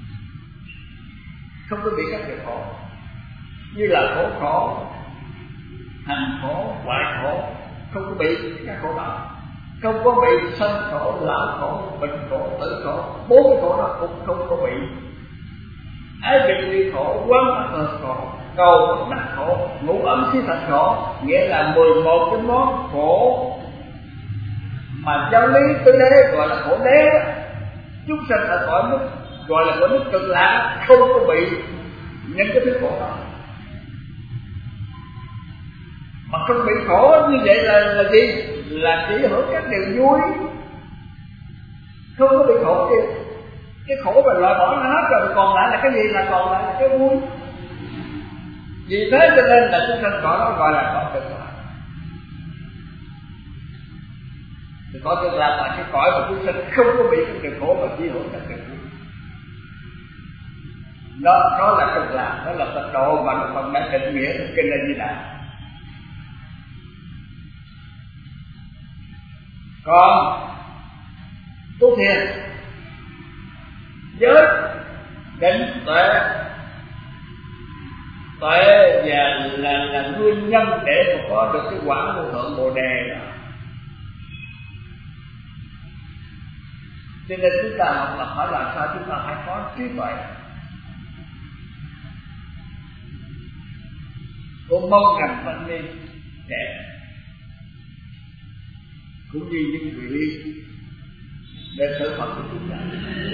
không có bị các điều khổ như là khổ, hành khổ, hoại khổ, không có bị các khổ đó. Không có bị sanh khổ, lão khổ, bệnh khổ, tử khổ, bốn cái khổ đó cũng không có bị. Ái biệt khổ, quán mặt khổ, cầu đắc khổ, ngũ ấm xí thạch khổ, nghĩa là 11 cái món khổ mà giáo lý tứ đế gọi là khổ đế đó. Chúng sanh ở cõi nước gọi là cõi nước cực lạc không có bị những cái thứ khổ đó. Mà không bị khổ như vậy là gì? Là chỉ hưởng các điều vui, không có bị khổ gì. Cái khổ mà loại bỏ nó hết rồi, còn lại là cái gì? Là còn lại là cái vui. Vì thế cho nên là chúng sanh cõi đó gọi là cõi cực lạc. Thì cõi cực lạc là cái cõi mà chúng sanh không có bị cái điều khổ mà chỉ hưởng các điều vui. Đó là cực lạc, đó là Phật độ mà Đức Phật đã định nghĩa trong kinh A Di Đà. Còn tu thiền giới định tuệ và là nguyên nhân để mà có được cái quả vô thượng bồ đề đó. Cho nên chúng ta học là phải làm sao chúng ta phải có trí tuệ. Cũng mong rằng thanh niên trẻ cũng như những vị đệ tử Phật của chúng ta,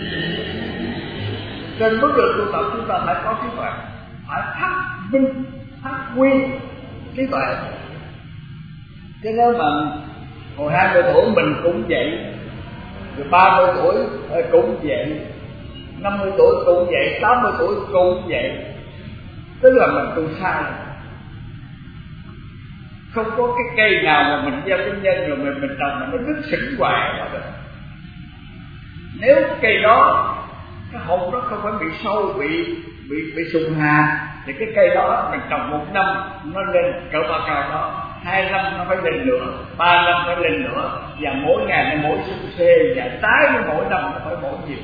trên bước đường tu tập chúng ta phải có trí tuệ, phải phát huy trí tuệ. Chứ nếu mà hồi 20 tuổi mình cũng vậy, rồi 30 tuổi cũng vậy, 50 tuổi cũng vậy, 80 tuổi cũng vậy, tức là mình tu sai. Không có cái cây nào mà mình gieo cái nhân rồi mình trồng mà nó cứ sững hoài đó được. Nếu cây đó cái hột đó không phải bị sâu, bị sùng hà, thì cái cây đó mình trồng 1 năm nó lên cỡ ba cao đó, 2 năm nó phải lên nữa, 3 năm phải lên nữa, và mỗi ngày nó mỗi sung xê, và trái nó mỗi năm nó phải bổ nhiều.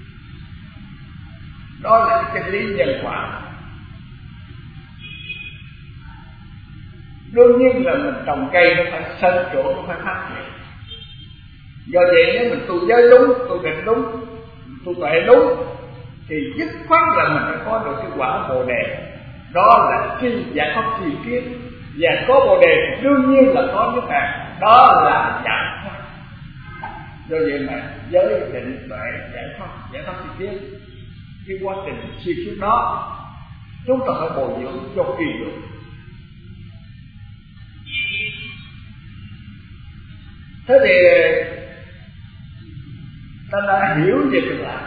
Đó là cái chân lý nhân quả. Đương nhiên là mình trồng cây nó phải sinh trưởng, nó phải phát triển. Do vậy nếu mình tu giới đúng, tu định đúng, tu tuệ đúng, thì dứt khoát là mình phải có được cái quả Bồ Đề. Đó là tri giải thoát tri kiến. Và có Bồ Đề thì đương nhiên là có nước hạt, đó là giải thoát. Do vậy mà giới định tuệ giải thoát tri kiến, cái quá trình suy kiến đó chúng ta phải bồi dưỡng cho kỳ được. Thế thì ta đã hiểu về Cực Lạc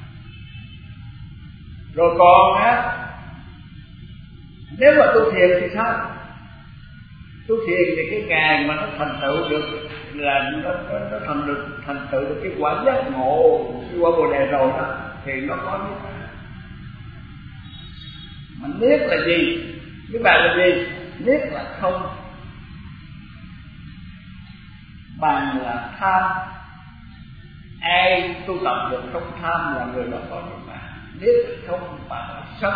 rồi, còn á, nếu mà tu thiền thì sao? Tu thiền thì cái ngày mà nó thành tựu được là nó thành tựu được cái quả giác ngộ, cái quả Bồ Đề rồi đó, thì nó có niết bàn. Mà niết là gì? Niết bàn là gì? Niết là không, bàn là tham. Ai tu tập được không tham là người đó có niết bàn. Niết là không, bàn là sân.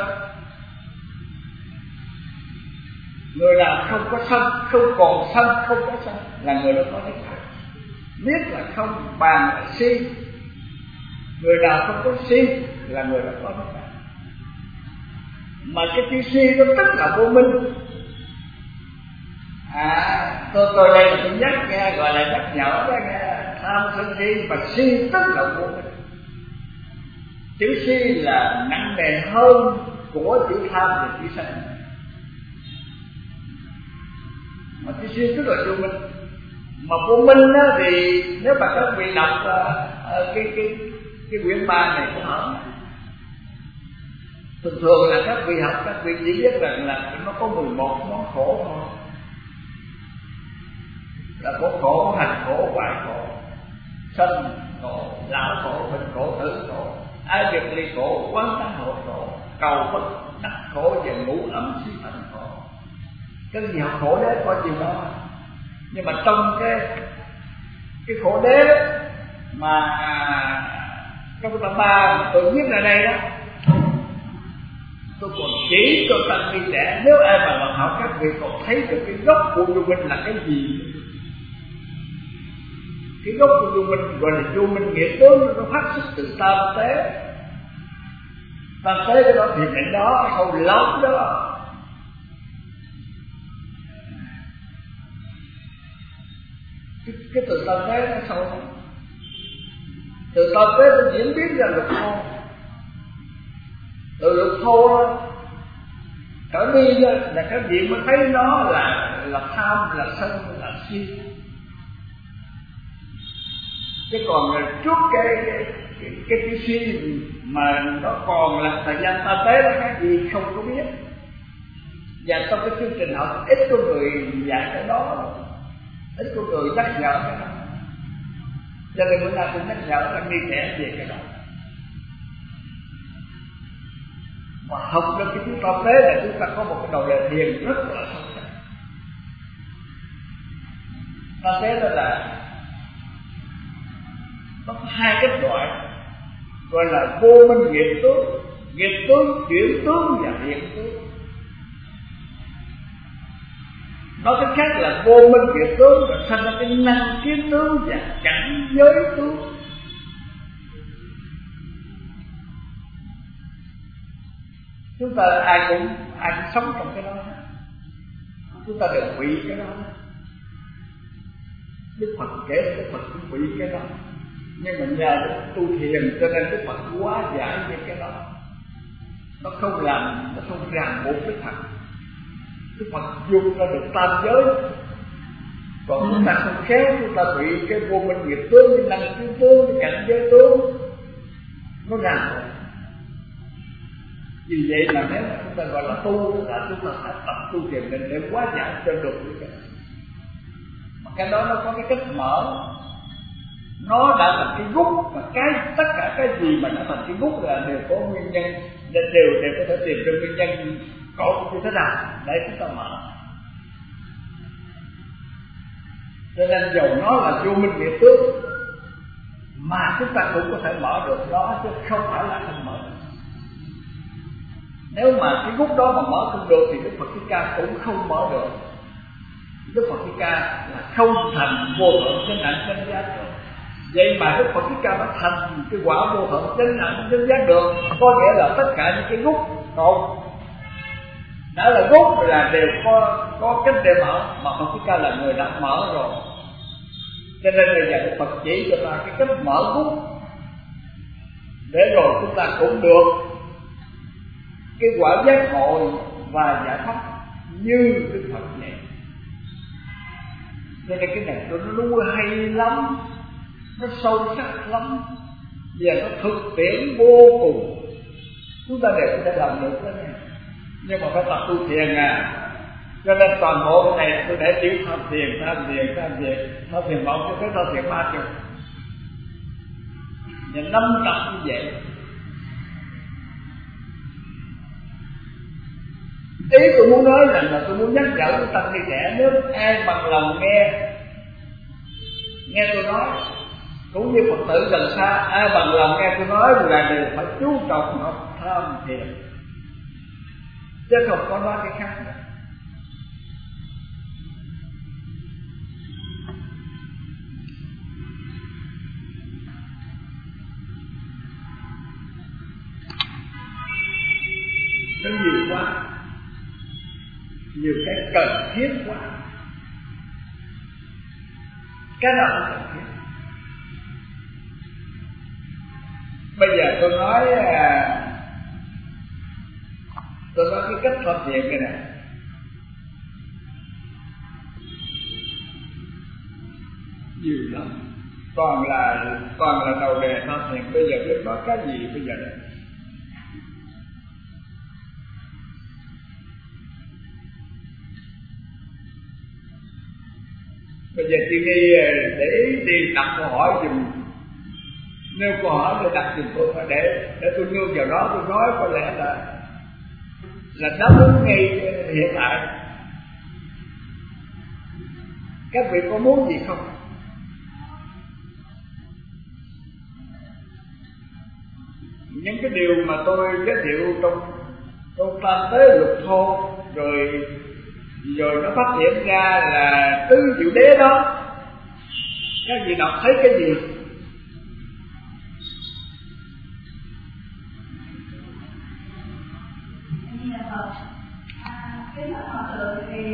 Người nào không có sân, không còn sân, không có sân là người đó có niết bàn. Niết là không, bàn là si. Người nào không có si là người đó có niết bàn. Mà cái chữ si nó tức là vô minh. Tôi đây là tôi nhắc nghe, gọi là nhắc nhở đó nghe. Tham sân si, mà si tức là vô minh. Chữ si là nặng nề hơn của chữ tham và chữ sân. Mà chữ si tức là vô minh. Mà vô minh đó thì nếu mà các vị đọc cái quyển 3 này của họ, thường là các vị học, các vị chỉ biết rằng là nó có 11 món khổ thôi. Là khổ, hành khổ, hoại khổ, sân khổ, lão khổ, bệnh khổ, tử khổ, ai biệt ly khổ, quán tánh hộ khổ, cầu bất đắc khổ, và ngủ ấm suy thành khổ. Cái gì học khổ đế có chịu đó. Nhưng mà trong cái khổ đế mà trong cái tập 3 mà tôi viết ra đây đó, tôi còn chỉ cho tăng ni trẻ, nếu ai mà bằng học các vị còn thấy được cái gốc của vô minh là cái gì. Cái gốc của vô minh gọi là vô minh nghĩa tướng, nó phát xuất từ tam tế. Tam tế cái đó thì cái đó sâu lắm đó. Cái từ tam tế nó sâu lắm. Từ tam tế nó diễn biến ra lục thô. Từ lục thô trở đi là cái gì mới thấy nó là tham, là sân, là si. Chứ còn trước cái si mà nó còn là thời gian ta tế là cái gì không có biết. Và trong cái chương trình học ít có người dạy cái đó, ít có người nhắc nhở cái đó. Cho nên bữa nay cũng nhắc nhở các đi trẻ về cái đó. Mà học được cái chúng ta tế là chúng ta có một cái đầu đề thiền rất là sâu sắc. Ta tế đó là nó có 2 cách gọi là vô minh nghiệp tướng, chuyển tướng và hiện tướng. Nói cách khác là vô minh nghiệp tướng và sanh ra cái năng kiến tướng và cảnh giới tướng. Chúng ta ai cũng sống trong cái đó. Chúng ta đều bị cái đó. Đức Phật kể Đức Phật cũng bị cái đó. Nhưng mà nhờ tu thiền cho nên Đức Phật quá giải về cái đó. Nó không ràng buộc Đức Phật. Đức Phật dùng ra được tam giới. Còn chúng ta không khéo, chúng ta bị cái vô minh nghiệp tướng, cái năng kiến tướng, cái cảnh giới tướng nó ràng buộc. Vì vậy mà nếu chúng ta gọi là tu là chúng ta phải tập tu thiền định để hóa giải cho được cái đó. Mà cái đó nó có cái cách mở. nó đã thành cái gốc, mà tất cả cái gì mà đã thành cái gốc là đều có nguyên nhân, đều có thể tìm ra nguyên nhân cội như thế nào để chúng ta mở. Cho nên dầu nó là vô minh địa tước mà chúng ta cũng có thể mở được nó, chứ không phải là không mở được. Nếu mà cái gốc đó mà mở không được thì Đức Phật Thích Ca cũng không mở được. Đức Phật Thích Ca là không thành vô thượng chánh đẳng chánh giác được. Vậy mà Đức Phật Thích Ca đã thành cái quả vô thượng chánh đẳng chánh giác được, có nghĩa là tất cả những cái gốc còn đã là gốc là đều có cách để mở, mà Phật Thích Ca là người đã mở rồi. Cho nên bây giờ Đức Phật chỉ cho ta cái cách mở gốc để rồi chúng ta cũng được cái quả giác ngộ và giải thoát như Đức Phật vậy. Cho nên cái này nó hay lắm, nó sâu sắc lắm, và nó thực tiễn vô cùng. Chúng ta đều có thể làm được cái này, nhưng mà phải tập tu thiền à. Cho nên toàn bộ cái này tôi để chữ tham thiền một cho tới tham thiền 30. Và 5 tập như vậy. Ý tôi muốn nói rằng là tôi muốn nhắc nhở chúng ta đi trẻ, nếu ai bằng lòng nghe tôi nói, cũng như Phật tử gần xa, ai bằng lòng nghe tôi nói là đều phải chú trọng học tham thiền, chứ không có nói cái khác nữa. Nó nhiều quá, nhiều cái cần thiết quá, cái nào cũng cần thiết. Bây giờ tôi nói cái cách tham thiền cái này, nhiều lắm, toàn là đầu đề tham thiền. Bây giờ biết nói cái gì bây giờ đây? Bây giờ chị đi để đi đặt câu hỏi dùm, nêu câu hỏi để đặt dùm tôi, để tôi nương vào đó tôi nói, có lẽ là đáp ứng ngay hiện tại. Các vị có muốn gì không? Những cái điều mà tôi giới thiệu trong tam tế lục thô rồi nó phát hiện ra là tứ diệu đế đó, các vị đọc thấy cái gì? Cái Phật Phật tử thì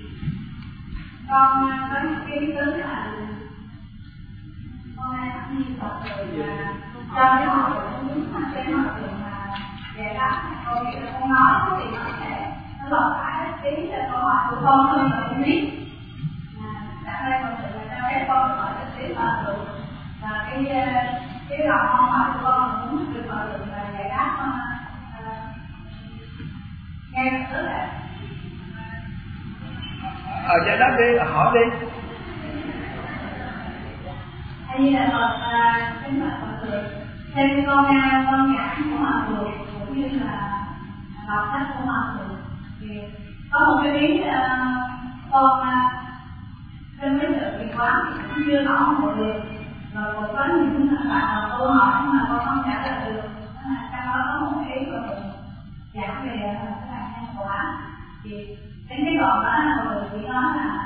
con có một cái ý tứ là con nay phát nhiên Phật tử là cho cái họ tưởng muốn cái họ tưởng là giải đáp. Con nghĩ là con nói thì nó sẽ nó lọt lại tí là câu hỏi của con hơn là không biết. Tại đây Phật tử là cho phép con hỏi cho tí Phật tử, và cái lòng con hỏi của con là muốn được Phật tử là giải đáp nghe Phật tử là giải đáp đi, là hỏi đi. Như là cái Phật tử theo con giảng của Hòa Thượng cũng như là đọc sách của Hòa Thượng thì có một cái ý con trên mấy sự việc quán thì cũng chưa rõ một được, rồi còn có những bạn câu hỏi mà con không trả lời được, trong đó có một ý Hòa Thượng giảng về cái là nhân quả. Thì đến cái đoạn đó là Hòa Thượng chỉ nói là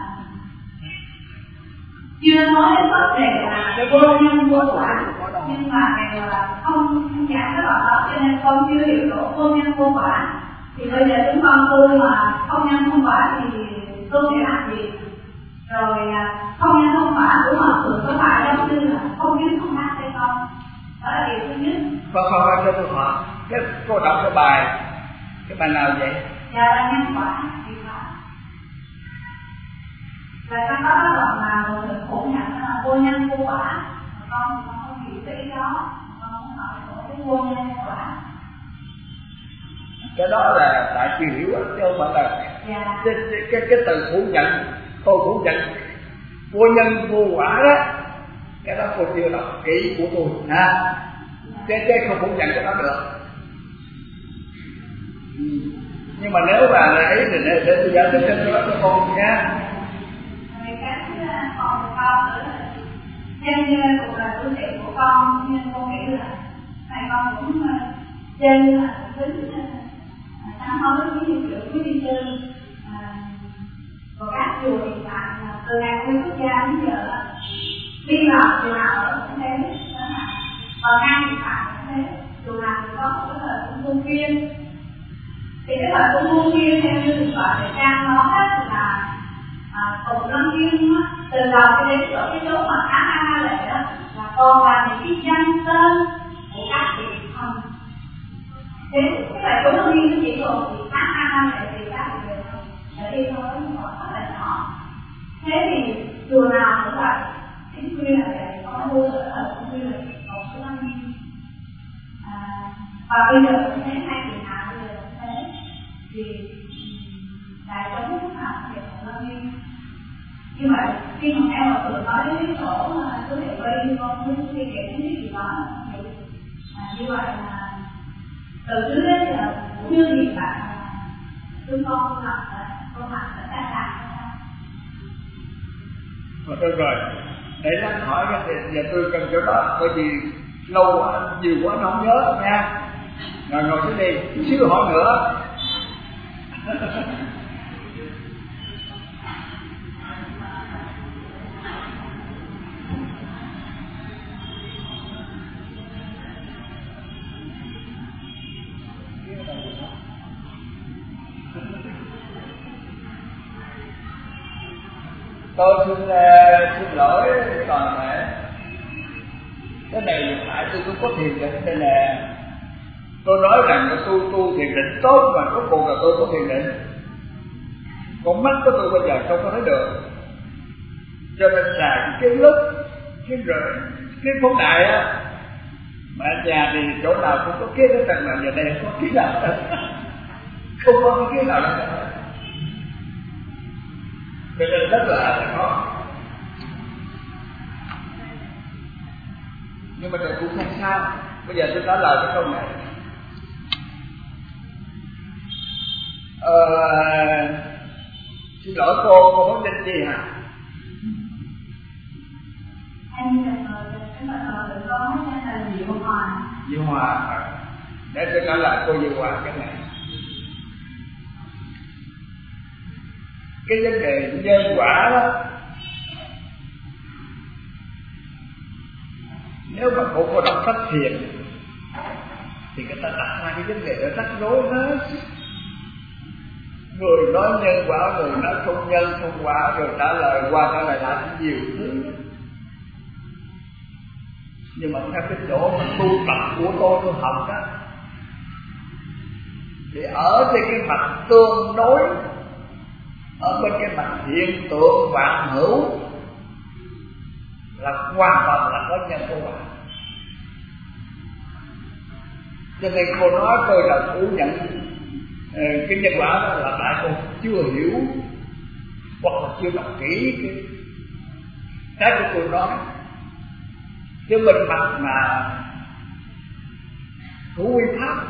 chưa nói đến vấn đề là vô nhân vô quả, nhưng mà đều là không giảng cái đoạn đó, cho nên con chưa hiểu rõ vô nhân vô quả. Thì bây giờ chúng con tu mà không nhân không quả thì tu để làm gì? Rồi không nhân không quả của Hòa Thượng có phải giống như là không biết không hát hay không? Đó là điều thứ nhất. Không cho tôi hỏi, cái cô đọc cái bài nào vậy? Dạ là nhân quả, thì quả. Và trong đó đoạn mà một sự phủ nhận là vô nhân vô quả, con thì con không hiểu cái ý đó, con không hỏi cái vô nhân vô quả. Cái đó là tại chưa hiểu, chứ không phải là cái từ phủ nhận, tôi phủ nhận vô nhân vô quả đó, Cái đó cô chưa đọc kỹ của tôi ha, chứ không phủ nhận cái đó được. Nhưng mà nếu bà ấy thì để tôi giải thích cho con nha. Trên cuộc đời tu sĩ của con, nên con nghĩ là thầy con cũng trên là tính sám hối với điều dưỡng với đi sư. Còn các chùa hiện tại là từ ngày con xuất gia đến giờ đi vào chùa nào cũng thế, đó là còn ngay hiện tại cũng thế, chùa nào cũng có một cái lời cũng tu kiên. Thì cái lời cũng tu kiên theo như được gọi để trang nó là tụng lâm kim á, từ đầu cho đến ở cái chỗ mà A lệ đó là còn là những cái danh tên của các vị thần. Thế cái bài tụng lâm kim chỉ gồm thì A lệ thì các vị thần để đi thôi, nhưng mà rất là nhỏ. Thế thì chùa nào cũng vậy, chính quy là vậy, có mua ở ở cũng như là một số lâm kim. Và bây giờ cũng thấy hai vị nào bây giờ cũng thế, thì đại chúng lúc nào cũng được một lâm kim. Như vậy khi mà em ở trường nói đến chỗ mà có thể gây con muốn suy nghĩ đến cái gì đó thì như vậy là từ trước đến giờ cũng như hiện tại là chúng con làm con làm tất cả làm được rồi. Để anh hỏi cái thì giờ tôi cần chỗ đó, bởi vì lâu quá nhiều quá nó không nhớ nha. Rồi ngồi xuống đi, chút xíu hỏi nữa. Tôi xin lỗi toàn thể. Cái này phải tôi cũng có thiền định, nên là tôi nói rằng là tôi tu thiền định tốt mà cuối cùng là tôi có thiền định. Con mắt của tôi bây giờ không có thấy được, cho nên xài cái lúc cái phóng đại á, mà ở nhà thì chỗ nào cũng có cái đó, rằng là giờ đây không có cái nào hết, không có cái nào hết. Cho nên rất là khó. Nhưng mà tôi cũng không sao. Bây giờ tôi trả lời cái câu này. Xin lỗi cô muốn định gì hả? Em là tự có là Diệu Hòa. Diệu Hòa. Để tôi trả lời cô Diệu Hòa cái này. Cái vấn đề nhân quả đó, nếu mà cô có đọc sách thiền thì người ta đặt ra cái vấn đề đó rắc rối hết. Người nói nhân quả, người nói không nhân không quả, rồi trả lời qua trả lời lại nhiều thứ. Nhưng mà theo cái chỗ mà tu tập của tôi học đó, thì ở trên cái mặt tương đối, ở bên cái mặt hiện tượng vạn hữu là hoàn toàn là có nhân có quả. Cho nên cô nói tôi là phủ nhận cái nhân quả đó là tại cô chưa hiểu hoặc là chưa đọc kỹ cái của tôi nói. Chứ bên mặt mà hữu quy pháp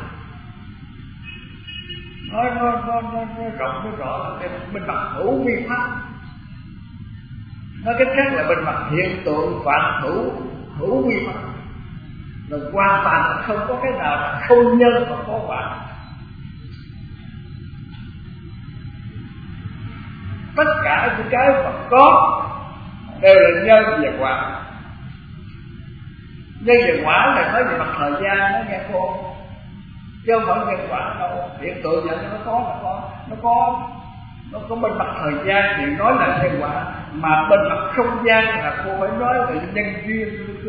nói rộng nói rõ là cái bên mặt hữu vi pháp. Nói cách khác là bên mặt hiện tượng vạn hữu vi pháp, là hoàn toàn không có cái nào là không nhân và có quả. Tất cả những cái mà có đều là nhân và quả. Nhân và quả là nói về mặt thời gian đó nghe cô, chứ không phải nhân quả đâu. Hiện tượng vậy nó có bên mặt thời gian thì nói là nhân quả, mà bên mặt không gian là cô phải nói là nhân duyên cơ.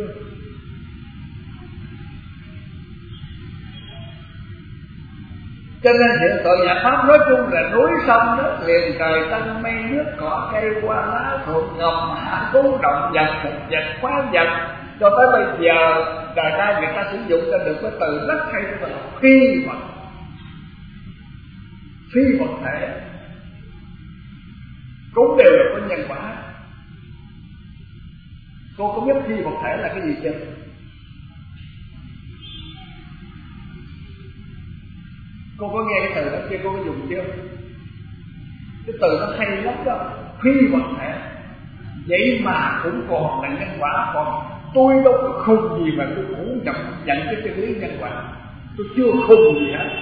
Cho nên hiện tượng nhà pháp nói chung là núi sông đất liền trời tăng mây nước cỏ cây hoa lá thuận ngầm hạ cứu động vật thực vật khoáng vật. Cho tới bây giờ đời ta người ta sử dụng cho được cái từ rất hay là phi vật thể, cũng đều là có nhân quả. Cô có biết phi vật thể là cái gì chưa? Cô có nghe cái từ đó chưa? Cô có dùng chưa? Cái từ nó hay lắm đó, phi vật thể. Vậy mà cũng còn là nhân quả. Còn tôi đâu có khùng gì mà tôi cũng nhận cái chân lý nhân quả. Tôi chưa khùng gì hết.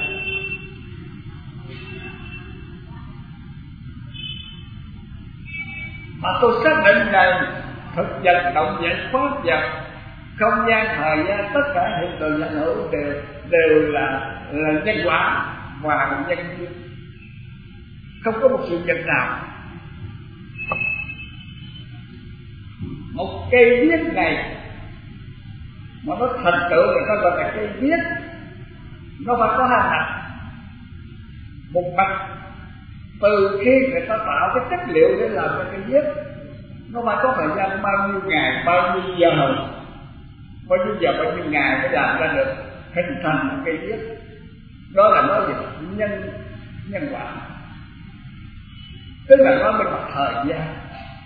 Mà tôi xác định rằng thực vật, động vật, pháp vật, không gian, thời gian, tất cả hiện tượng hiện hữu đều là nhân quả và nhân duyên. Không có một sự vật nào. Một cây viết này mà nó thành tựu thì nó gọi là cây viết, nó phải có hai mặt. Một mặt từ khi người ta tạo cái chất liệu để làm cho cây viết, nó phải có thời gian bao nhiêu ngày, bao nhiêu giờ, bao nhiêu ngày mới làm ra được hình thành một cây viết. Đó là nói về nhân quả, tức là nói bên mặt thời gian.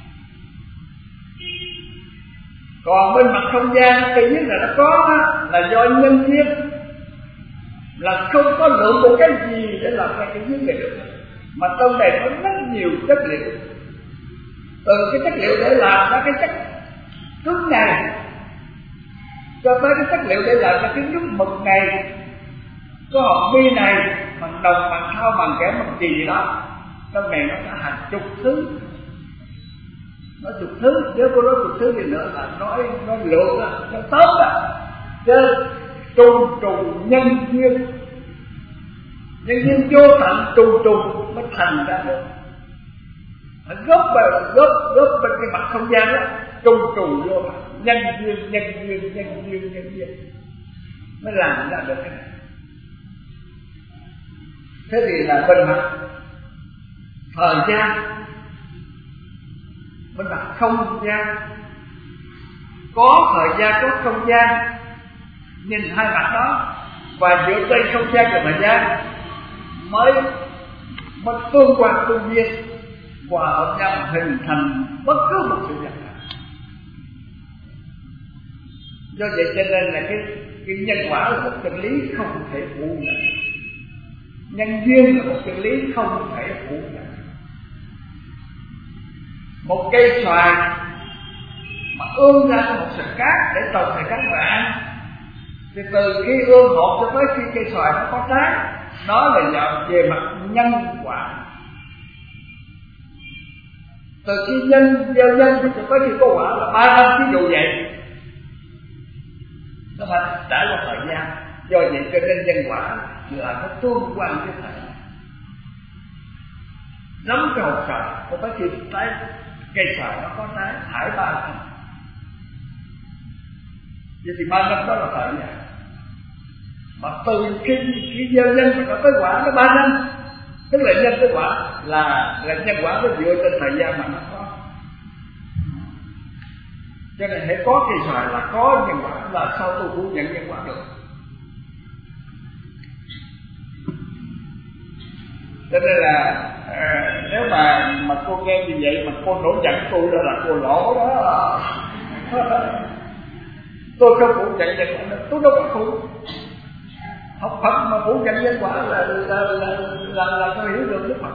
Còn bên mặt không gian, cây viết là nó có là do nhân duyên, là không có lượng một cái gì để làm ra cây viết này được. Mà trong này có rất nhiều chất liệu, từ cái chất liệu để làm ra cái chất cứng này cho tới cái chất liệu để làm ra cái nước mực này, có hộp bi này, bằng đồng, bằng thau, bằng kẽm, bằng chì gì đó. Trong này nó có hàng chục thứ. Nói chục thứ, nếu cô nói chục thứ gì nữa là nói lượng á, nó tốt á. Chứ trùng nhân duyên vô tận trùng mới thành ra được. Góp bên cái mặt không gian đó, trùng vô mặt nhân duyên mới làm ra được cái này. Thế thì là bên mặt thời gian, bên mặt không gian, có thời gian có không gian, nhìn hai mặt đó và dựa trên không gian và thời gian mới tương quan tương duyên hòa hợp nhau hình thành bất cứ một sự vật nào. Do vậy cho nên là cái nhân quả là một chân lý không thể phủ nhận, nhân duyên là một chân lý không thể phủ nhận. Một cây xoài mà ươm ra một sợi cát để trồng sợi cát và ăn, thì từ khi ươm hột cho tới khi cây xoài nó có trái, nó là dạo về mặt nhân quả. Từ khi gieo nhân cho tới khi có quả là 3 năm, ví dụ vậy. Nó phải trải qua thời gian. Do vậy cho nên nhân quả là nó tương quan với thời gian. Nắm cái hột xoài cho tới khi trái cây xoài nó có trái thải 3 năm. Vậy thì 3 năm đó là thời gian. Mà từ khi gieo nhân mà nó tới quả nó 3 năm, tức là nhân tới quả là nhân quả nó dựa trên thời gian mà nó có. Cho nên hãy có cây xoài là có nhân quả, là sao tôi phủ nhận nhân quả được. Cho nên là nếu mà cô nghe như vậy mà cô nổi giận tôi đó là cô lỗ đó. Tôi không phủ nhận nhân quả, tôi đâu có phủ. Học Phật mà phủ nhận nhân quả là tôi hiểu được Đức Phật.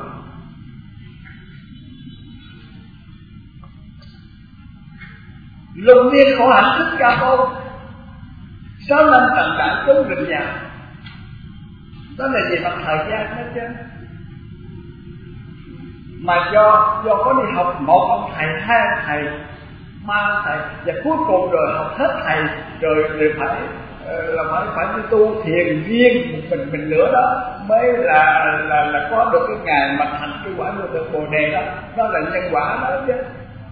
Lục niên khổ hạnh Thích Ca Tôn 6 năm tận đại trốn rừng già. Đó là về mặt thời gian đó chứ. Mà do có đi học một ông thầy, hai ông thầy, ba thầy, và cuối cùng rồi học hết thầy rồi phải đi tu thiền riêng một mình nữa đó mới là có được cái ngày mà thành cái quả được Bồ Đề đó. Đó là nhân quả đó chứ.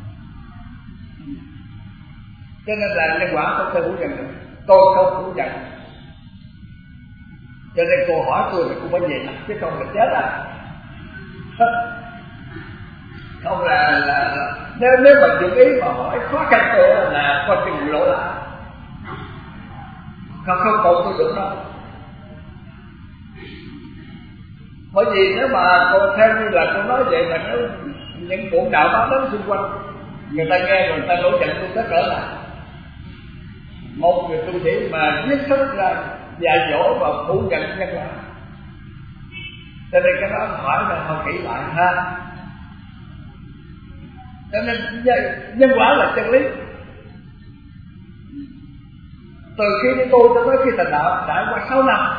Cho nên là nhân quả không thể phủ nhận được. Tôi không phủ nhận. Cho nên cô hỏi tôi là cô phải về thật, chứ không là chết à. Không là nếu mà chịu ý mà hỏi khó khăn tôi là coi chừng lỗ lạ. Không cầu tôi được đâu. Bởi vì nếu mà cô theo như là cô nói vậy mà nếu những cuộn đạo báo đến xung quanh người ta nghe rồi người ta nổi giận, tôi tất trở lại. Một người tu sĩ mà viết sách ra dạy dỗ và phủ nhận nhân quả, cho nên cái đó hỏi là họ kỹ lại ha. Cho nên nhân quả là chân lý. Từ khi tôi cho tới khi thành đạo trải qua 6 năm,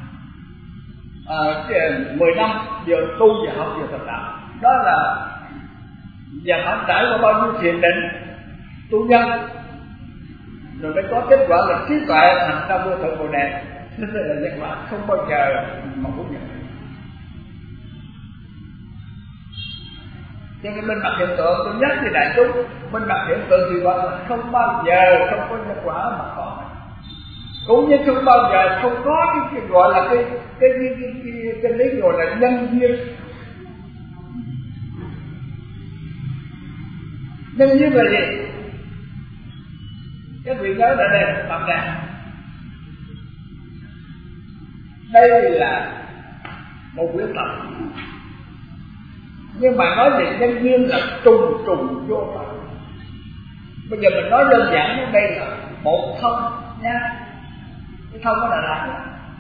10 năm vừa tu vừa học vừa thành đạo. Đó là và phải trải qua bao nhiêu thiền định, tu nhân, rồi mới có kết quả là trí tuệ thành ra vô thượng Bồ Đề. Thế là nhân quả không bao giờ mà phủ nhận. Cho nên minh bạch hiện tượng, tôi nhắc với đại chúng, minh bạch hiện tượng thì gọi là không bao giờ không có nhân quả mà có. Cũng như không bao giờ không có cái gọi là cái lý gọi là nhân duyên. Nhân duyên là gì? Các vị nhớ lại đây tập ra. Đây là một quyển tập, nhưng mà nói về nhân duyên là trùng trùng vô tận. Bây giờ mình nói đơn giản, đây là một thông nha. Cái thông đó là lạ,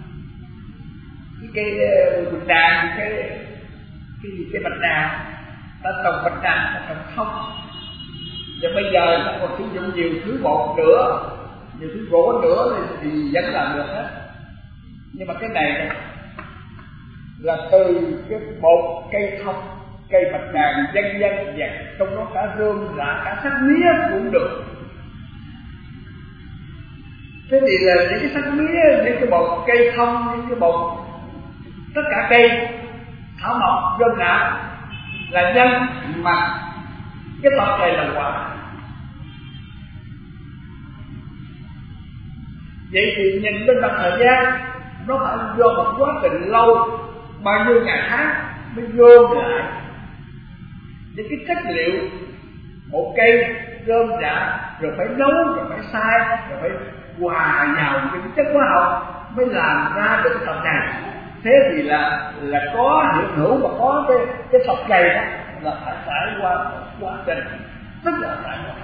cái bạch đàn, cái bạch đàn, ta trồng bạch đàn, ta trồng thông. Và bây giờ ta còn sử dụng nhiều thứ bột nữa, nhiều thứ gỗ nữa thì vẫn làm được hết. Nhưng mà cái này là từ cái bột cây thông, cây bạch đàn, vân vân, và trong đó cả rơm rạ, cả sắc mía cũng được. Thế thì là những cái sắc mía, những cái bột cây thông, những cái bột tất cả cây thảo mộc, rơm rạ là nhân, mà cái tập này là quả. Vậy thì nhìn bên mặt thời gian, nó phải do một quá trình lâu, bao nhiêu ngày tháng mới gom lại những cái chất liệu một cây rơm rạ, rồi phải nấu, rồi phải xay, rồi phải hòa vào những chất hóa học mới làm ra được cái tập này. Thế thì là có hiện hữu và có cái tập này đó là phải trải qua một quá trình, tức là trải qua.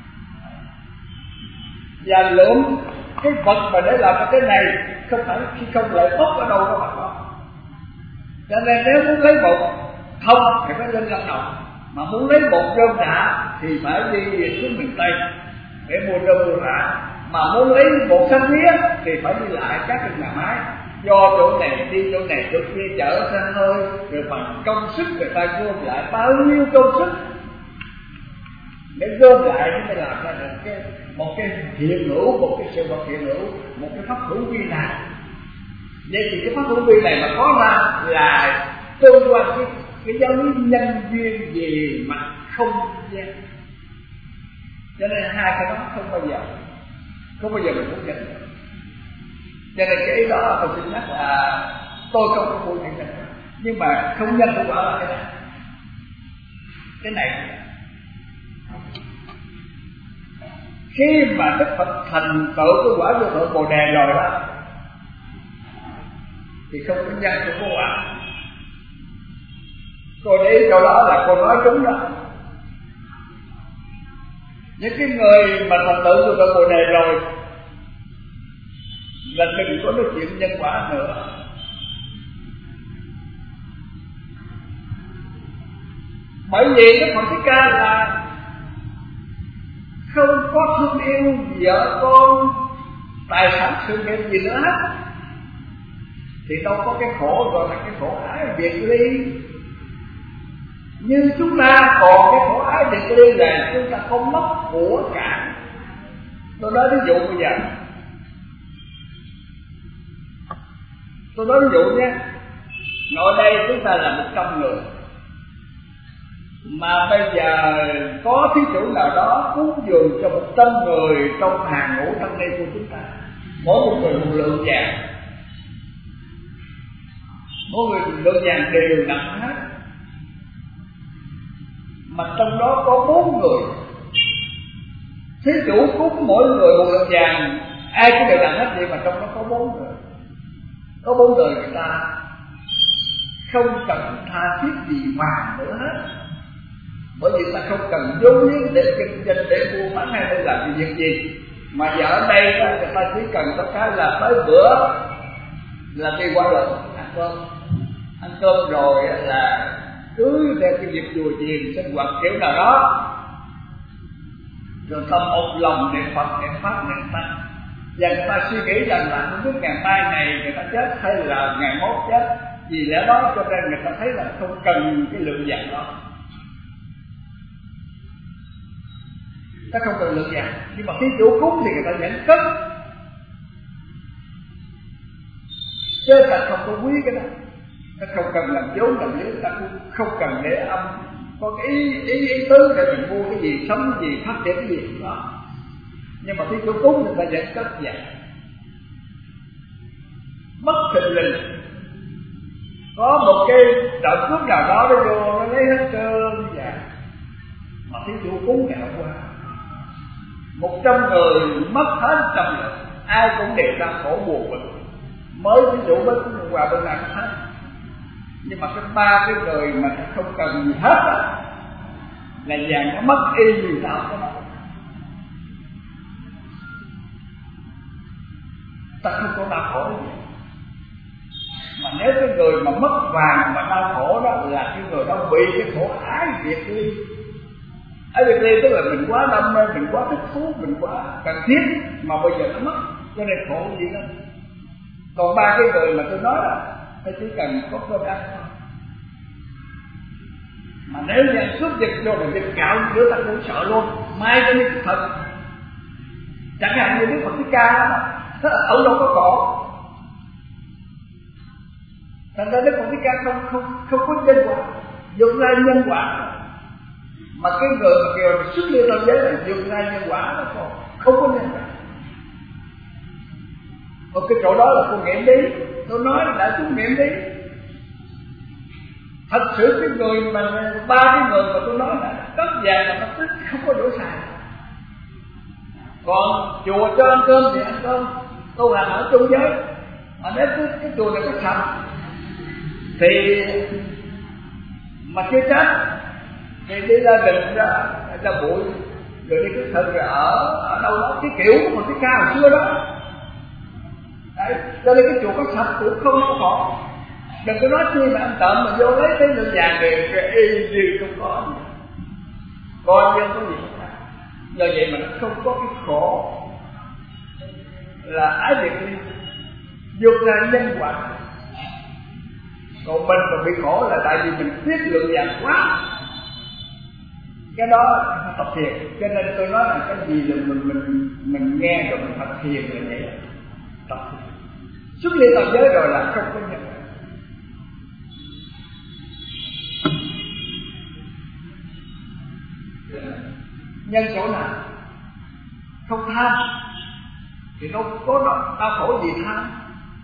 Và lượng cái vật mà để làm cái này không phải khi không lại bốc ở đâu đó mà có. Cho nên nếu muốn lấy bột thông thì phải lên Lâm Đồng, mà muốn lấy bột rơm rạ thì phải đi xuống miền Tây để mua rơm rạ, mà muốn lấy bột xanh mía thì phải đi lại các cái nhà máy, do chỗ này đi chỗ này chỗ kia chở xe hơi, rồi bằng công sức người ta gom lại bao nhiêu công sức để gom lại mới làm ra được một cái hiện hữu, một cái sự vật hiện hữu, một cái pháp hữu vi này. Vậy thì cái pháp hữu vi này mà có ra là tương quan cái giáo lý nhân duyên về mặt không gian. Cho nên hai cái đó không bao giờ mình cũng nhận được. Cho nên cái ý đó tôi xin nhắc là tôi không có phủ nhận, nhưng mà không nhân của quả là cái này. Cái này khi mà Đức Phật thành tựu cái quả vô thượng Bồ Đề rồi đó thì không có nhân của cô quả. Cô để ý chỗ đó là cô nói đúng đó. Những cái người mà thành tựu vô thượng Bồ Đề rồi là đừng có nói chuyện nhân quả nữa. Bởi vì Đức Phật Thích Ca là không có thương yêu vợ con, tài sản sự nghiệp gì nữa hết, thì đâu có cái khổ gọi là cái khổ ái biệt ly. Nhưng chúng ta còn cái khổ ái biệt ly là chúng ta không mất của cải. Tôi nói ví dụ bây giờ, tôi nói ví dụ nha, ngồi đây chúng ta là 100 người, mà bây giờ có thí chủ nào đó cúng dường cho 100 người trong hàng ngũ tăng ni của chúng ta, mỗi một người một lượng vàng, mỗi người một lượng vàng đều nặng hết, mà trong đó có 4 người, thí chủ cúng mỗi người một lượng vàng, ai cũng đều nặng hết vậy, mà trong đó có 4 người, có 4 người người ta không cần tha thiết gì vàng nữa hết, Bởi vì ta không cần vốn liếng để kinh doanh, để mua bán hay để làm việc gì. Mà giờ ở đây đó, người ta chỉ cần tất cả là tới bữa là đi qua lần ăn cơm rồi là cứ theo cái việc chùa chiền sinh hoạt kiểu nào đó, rồi tâm một lòng niệm Phật niệm Pháp niệm Tăng. Và người ta suy nghĩ rằng là không biết ngày mai này người ta chết hay là ngày mốt chết, vì lẽ đó cho nên người ta thấy là không cần cái lượng vàng đó. Ta không cần lượng vàng, nhưng mà khi chủ cúng thì người ta vẫn cất, chứ ta không có quý cái đó. Ta không cần làm vốn làm liếng, ta cũng không cần để âm có cái ý tứ để mình mua cái gì, sống cái gì, phát triển cái gì đó. Nhưng mà khi chủ cúng thì ta vẫn cất vàng. Mất thịnh linh, có một cái đợt cướp nào đó nó vô nó lấy hết trơn vàng, mà thí chủ cúng ngày hôm qua 100 người mất hết 100 lượng, ai cũng đều ra khổ buồn mình. Mới thí chủ mới cúng hôm qua bên này hết. Nhưng mà cái ba cái người mà không cần gì hết á, là vàng nó mất y gì sao cái đó. Ta không có đau khổ gì. Mà nếu cái người mà mất vàng mà đau khổ đó là cái người đó bị cái khổ ái biệt ly. Ái biệt ly tức là mình quá đam mê, mình quá thích thú, mình quá cần thiết mà bây giờ nó mất, cho nên khổ gì đó. Còn ba cái người mà tôi nói là ta chỉ cần có cơm ăn thôi. Mà nếu như anh cướp giật vô là giật gạo nữa ta cũng sợ luôn. Mai cho nên thật, chẳng hạn như Đức Phật Thích Ca ở đâu có cỏ. Thành ra Đức Phật Thích Ca không có nhân quả, dùng ra nhân quả. Mà cái người mà kêu xuất liên tam giới là dùng ra nhân quả đó, còn không có nhân quả. Một cái chỗ đó là cô nghiệm đi, tôi nói là đã tôi nghiệm đi. Thật sự cái người mà ba cái người mà tôi nói là tất vàng là nó không có đổ xài. Còn chùa cho ăn cơm thì ăn cơm, tu hành ở chung giới. Mà nếu cái chùa này có sạch thì mà chưa chết thì đi ra đình ra bụi rồi đi cái thân rồi ở đâu đó cái kiểu của cái ca hồi xưa đó. Đấy, cho nên cái chùa có sạch cũng không có khổ. Đừng có nói chi mà ăn tợn mà vô lấy cái lượng vàng về y gì không có, coi như có gì không phải. Do vậy mà nó không có cái khổ là ái biệt ly, vượt ra nhân quả. Còn mình mà bị khổ là tại vì mình tiếc lượng vàng quá. Cái đó là tập thiền. Cho nên tôi nói là cái gì là mình nghe rồi mình tập thiền là vậy. Tập thiền xuất liên tam giới rồi là không có nhân. Nhân chỗ nào không tham thì đâu có đau khổ gì tham.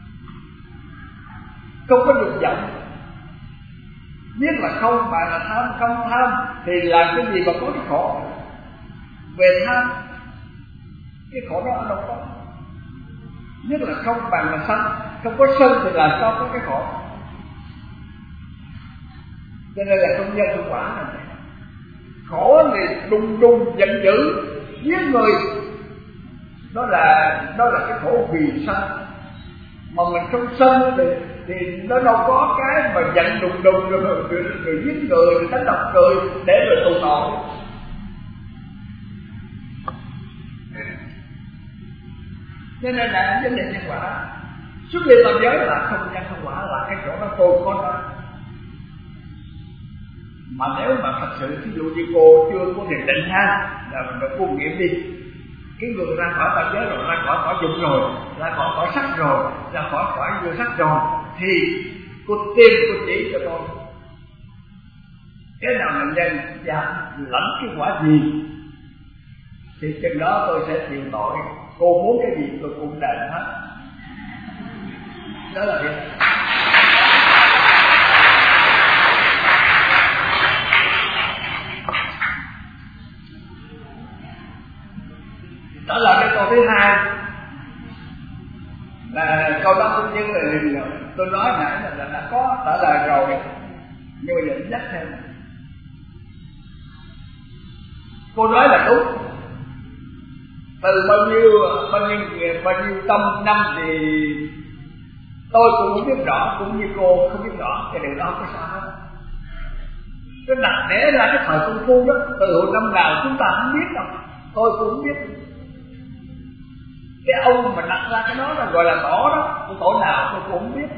Không có dục vọng, biết là không phải là tham, không tham thì làm cái gì mà có cái khổ. Về tham, cái khổ đó ở đâu có. Nhất là không bằng là sân, không có sân thì làm sao có cái khổ. Cho nên là không nhân không quả này. Khổ thì đùng đùng giận dữ giết người, đó là cái khổ vì sân. Mà mình không sân thì nó đâu có cái mà giận đùng đùng rồi giết người, rồi đánh đập người để rồi tù tội. Cho nên là vấn đề nhân quả xuất liên tam giới là không nhân không quả, là cái chỗ đó tôi có nói. Mà nếu mà thật sự ví dụ như cô chưa có thiền định ha, là mình phải cô nghiệm đi. Cái người ra khỏi tam giới rồi, ra khỏi cõi dục rồi, ra khỏi cõi sắc rồi, ra khỏi cõi vô sắc rồi, thì cô tìm cô chỉ cho tôi cái nào là nhân và lẫn cái quả gì, thì chừng đó tôi sẽ chịu tội. Cô muốn cái gì tôi cũng đền hết. Đó là việc. Đó là cái câu thứ hai. Là câu đó cũng như là tôi nói nãy là đã có trả lời rồi, nhưng mà giờ nhắc thêm. Cô nói là đúng. Từ bao nhiêu tâm năm thì tôi cũng không biết rõ, cũng như cô không biết rõ, cái điều đó không có sao hết. Cái đặt để ra cái thời công phu đó, từ hồi năm nào chúng ta không biết đâu, tôi cũng không biết. Cái ông mà đặt ra cái đó là gọi là tổ đó, cái tổ nào tôi cũng không biết.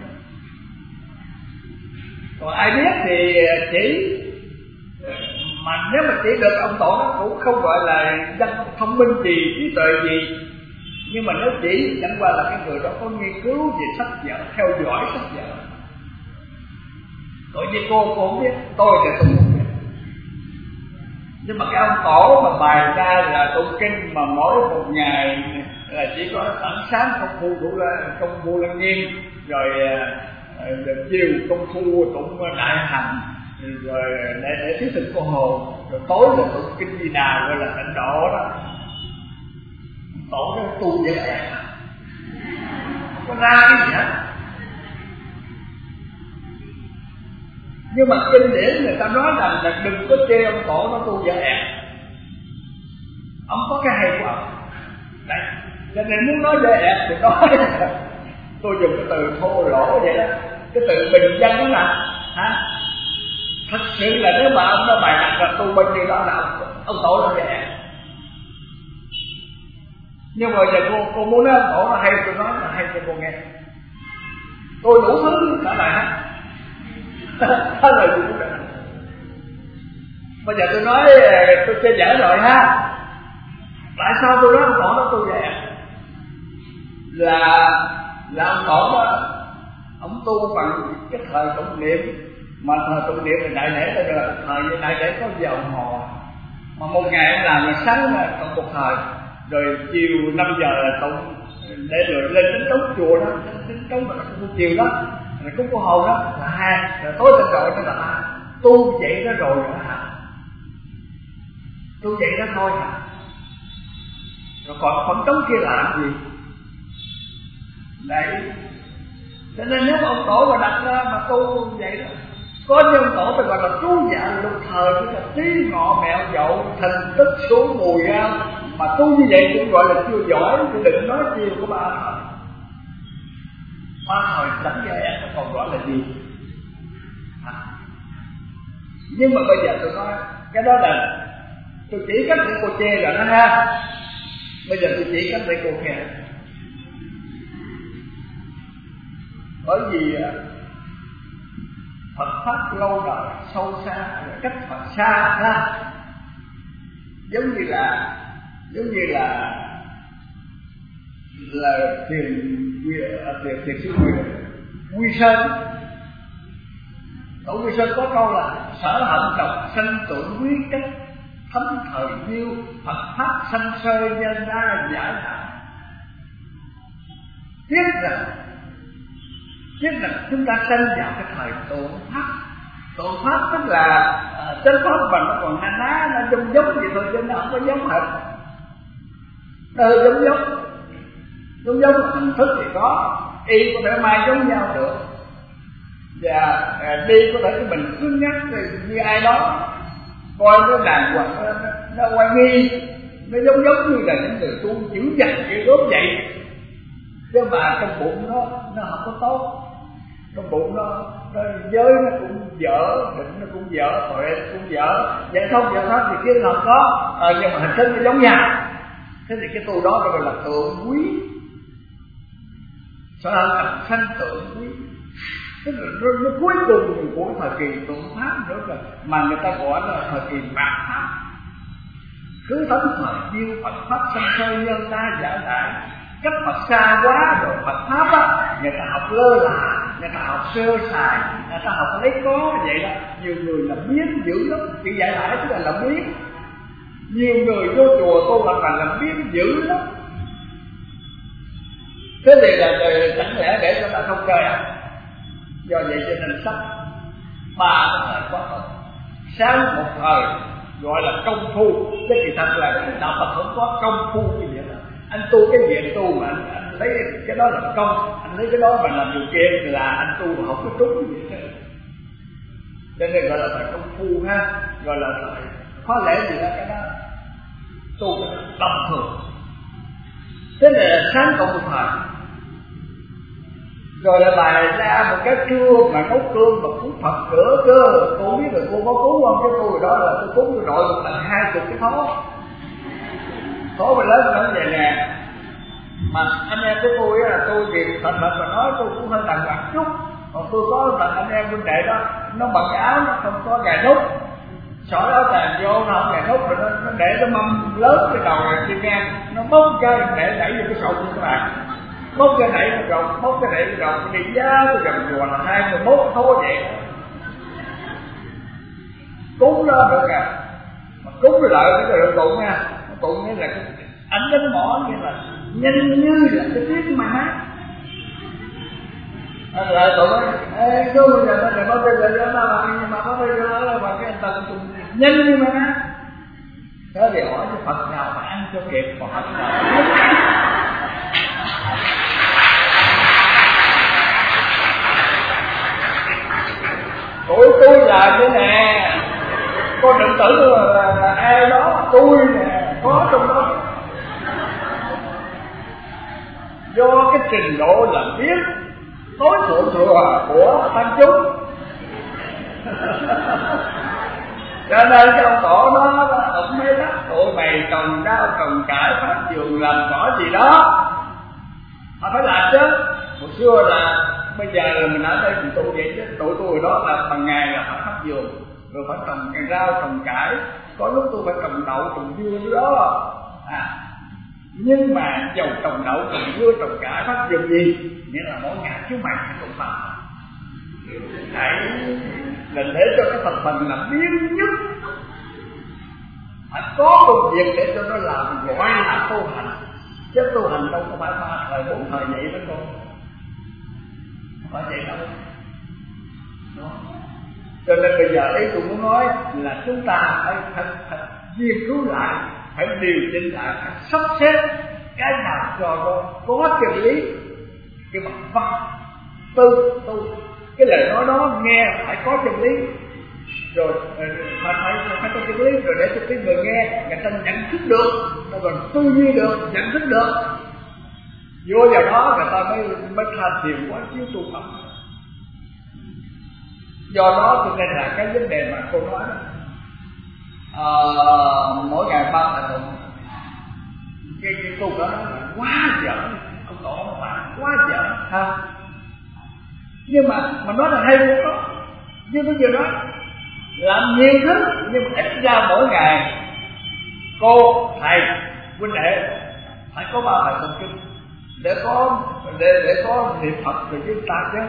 Còn ai biết thì chỉ, mà nếu mà chỉ được ông tổ nó cũng không gọi là dân thông minh gì, trí tuệ gì. Nhưng mà nếu chỉ chẳng qua là cái người đó có nghiên cứu về sách vở, theo dõi sách vở. Bởi vì cô không biết, tôi thì tôi không biết. Nhưng mà cái ông tổ mà bài ra là tụng kinh mà mỗi một ngày là chỉ có khoảng sáng công phu đủ là công phu lăng nghiêm, rồi chiều công phu tụng đại hành, rồi để thuyết trình con hồn, rồi tối là tụng kinh Di Đà gọi là tịnh độ đó. Tổ nó tu dễ ẹt, không có ra cái gì hết. Nhưng mà kinh điển người ta nói rằng là đừng có chê ông tổ nó tu dễ ẹt. Ông có cái hay của ông. Đấy, cho nên muốn nói dễ ẹt thì nói tôi dùng cái từ thô lỗ vậy đó, cái từ bình dân đó là hả? Thật sự là nếu mà ông nói bài đặt là tu bên như đó là ông tổ nó dễ ẹt. Nhưng mà giờ cô muốn nói ông tổ nó hay, tôi nói là hay cho cô nghe. Tôi đủ thứ trả lời hết. Hết lời gì cũng được. Bây giờ tôi nói tôi chơi dở rồi ha. Tại sao tôi nói ông tổ nó tu vậy? Là ông tổ đó, ông tu bằng cái thời tụng niệm. Mà thời tụng niệm là đại lễ, bây giờ thời đại lễ có giờ đồng hồ. Mà một ngày ông làm là sáng là tụng một thời, rồi chiều 5 giờ là tụng, để rồi lên đến trống chùa đó, đến trống mà cũng chiều đó, rồi cúng cô hồn đó là 2, rồi tối tịnh độ nó là 3. Tu vậy đó rồi nữa hả? Tu vậy đó thôi hả? Rồi còn khoảng trống kia làm gì? Đấy. Cho nên nếu ông tổ mà đặt ra mà tu vậy đó, có những ông tổ thì gọi là chú dạ lục thời, tức là trí ngọ mẹo dậu, thành tích số mùi ra. Mà tu như vậy cũng gọi là chưa giỏi, thì đừng nói chiều của 3 thời. 3 thời đánh ra em còn gọi là gì? Nhưng mà bây giờ tôi nói cái đó là tôi chỉ cách để cô chê rồi đó ha. Bây giờ tôi chỉ cách để cô nghe. Bởi vì Phật pháp lâu đời sâu xa, cách Phật xa ha. Giống như là thiền sư Quy Sơn. Tổ Quy Sơn có câu là sở hận độc sanh tưởng quý cách, thấm thời diêu Phật pháp sanh sơi nhân ra giải hạn. Tiếc rằng chúng ta sanh vào cái thời tụng pháp. Tụng pháp tức là chánh pháp mà nó còn na ná, nó giống vậy thôi chứ nó không có giống hệt. Nó giống mà hình thức thì có, y có thể mai giống nhau được, và đi có thể cái mình cứng nhắc như ai đó coi nó đàng hoàng, nó oai nghi, nó giống như là những người tu chữ dằn cái gốm vậy. Chứ mà trong bụng nó không có tốt, trong bụng nó giới nó cũng dở, định nó cũng dở, tuệ nó cũng dở, vậy không thì kia nào có, nhưng mà hình thức nó giống nhau. Thế thì cái tu đó gọi là tượng quý. Sao là sanh tượng quý? Tức là nó cuối cùng của thời kỳ tượng pháp nữa rồi, mà người ta gọi là thời kỳ mạt pháp. Cứ thấm thời diêu Phật pháp sanh sơi nhân ta giả đại. Cách Phật xa quá rồi Phật pháp á, người ta học lơ là, người ta học sơ sài, người ta học lấy có vậy đó. Nhiều người là biến dữ lắm, chỉ giải lại tức là biến. Nhiều người vô chùa tu là làm biến dữ lắm. Thế thì là chẳng lẽ để cho ta không chơi à? Do vậy cho nên sách 3 thời quá khứ. Sáng một thời gọi là công phu, chứ kỳ thật là đạo Phật không có công phu như vậy đó. Anh tu cái gì anh tu mà anh lấy cái đó làm công, anh lấy cái đó mà làm điều kiện là anh tu mà không có trúng gì hết. Cho nên gọi là thời công phu ha, gọi là thời khó lẽ gì đó cái đó. tu tầm thường. Thế là sáng cộng một thời. Rồi là bài ra một cái trưa mà nấu cơm mà cúng Phật nữa cơ. Cô biết là cô có cúng không, chứ tôi đó là tôi cúng tôi đội một lần 20 cái thố mà lớn nó vậy nè. Mà anh em với tôi là tôi thì thật mà nói tôi cũng hơi đàng hoàng chút. Còn tôi có lần anh em huynh đệ đó, nó mặc cái áo nó không có gài nút, xỏ áo tàn vô nó không gài nút, rồi nó để cái mâm lớn cái đầu này trên ngang, nó bốc cái để đẩy vô cái sọt của các bạn, bốc cái đẩy cái rộng, bốc cái đẩy cái rộng, đi giá tôi gần chùa là 21 thố vậy. Cúng đó được à, mà cúng lại cái rồi tụng nha, tụng nghĩa là cái ánh đánh mỏ, nghĩa là nhanh như là cái tiếng mà hát. Rồi tụi nó ê chú bây giờ nó có tiền lợi đó mà, nhưng mà có bây giờ đó mà cái tầng tụi nhanh như mà hát. Thế thì hỏi cho Phật nào mà ăn cho kịp, còn Phật nào tụi tôi là thế nè, con đừng tưởng là ai đó, tôi nè, có trong đó. Do cái trình độ làm biết tối thượng thừa của tăng chúng, cho nên cái ông tổ nó ông mới đắc tụi mày trồng rau trồng cải phát vườn làm cỏ gì đó mà phải làm chứ. Hồi xưa là bây giờ là mình ở đây mình tu vậy chứ tụi tôi đó là bằng ngày là phải phát vườn rồi phải trồng cây rau trồng cải, có lúc tôi phải trồng đậu trồng dưa đó nhưng mà dầu trồng đậu trồng dưa trồng cải phát vườn gì nghĩa là mỗi ngày chú mày phải tụng Phật, hãy là để cho cái thành phần làm biến nhất, phải có công việc để cho nó làm gọi là tu hành, chứ tu hành đâu có phải 3 thời 4 thời vậy đó con, không phải vậy đâu. Đó. Cho nên bây giờ ý tôi muốn nói là chúng ta phải nghiên cứu lại, phải điều chỉnh lại, phải sắp xếp cái nào cho nó có chân lý, cái mặt văn tư tu, cái lời nói đó nghe phải có chân lý, rồi phải có chân lý rồi để cho cái người nghe người ta nhận thức được, rồi tư duy được, nhận thức được, vô vào đó người ta mới tham thiền quán chiếu tu Phật. Do đó cho nên là cái vấn đề mà cô nói đó, mỗi ngày 3 bài tụng, cái tu đó là quá dở, ông tổ nó bạn quá dở ha. Nhưng mà nói là hay cũng có, nhưng bây giờ nói làm nhiều thứ, nhưng mà ít ra mỗi ngày cô thầy huynh đệ phải có 3 bài tụng kinh để có niệm Phật về chúng ta chứ,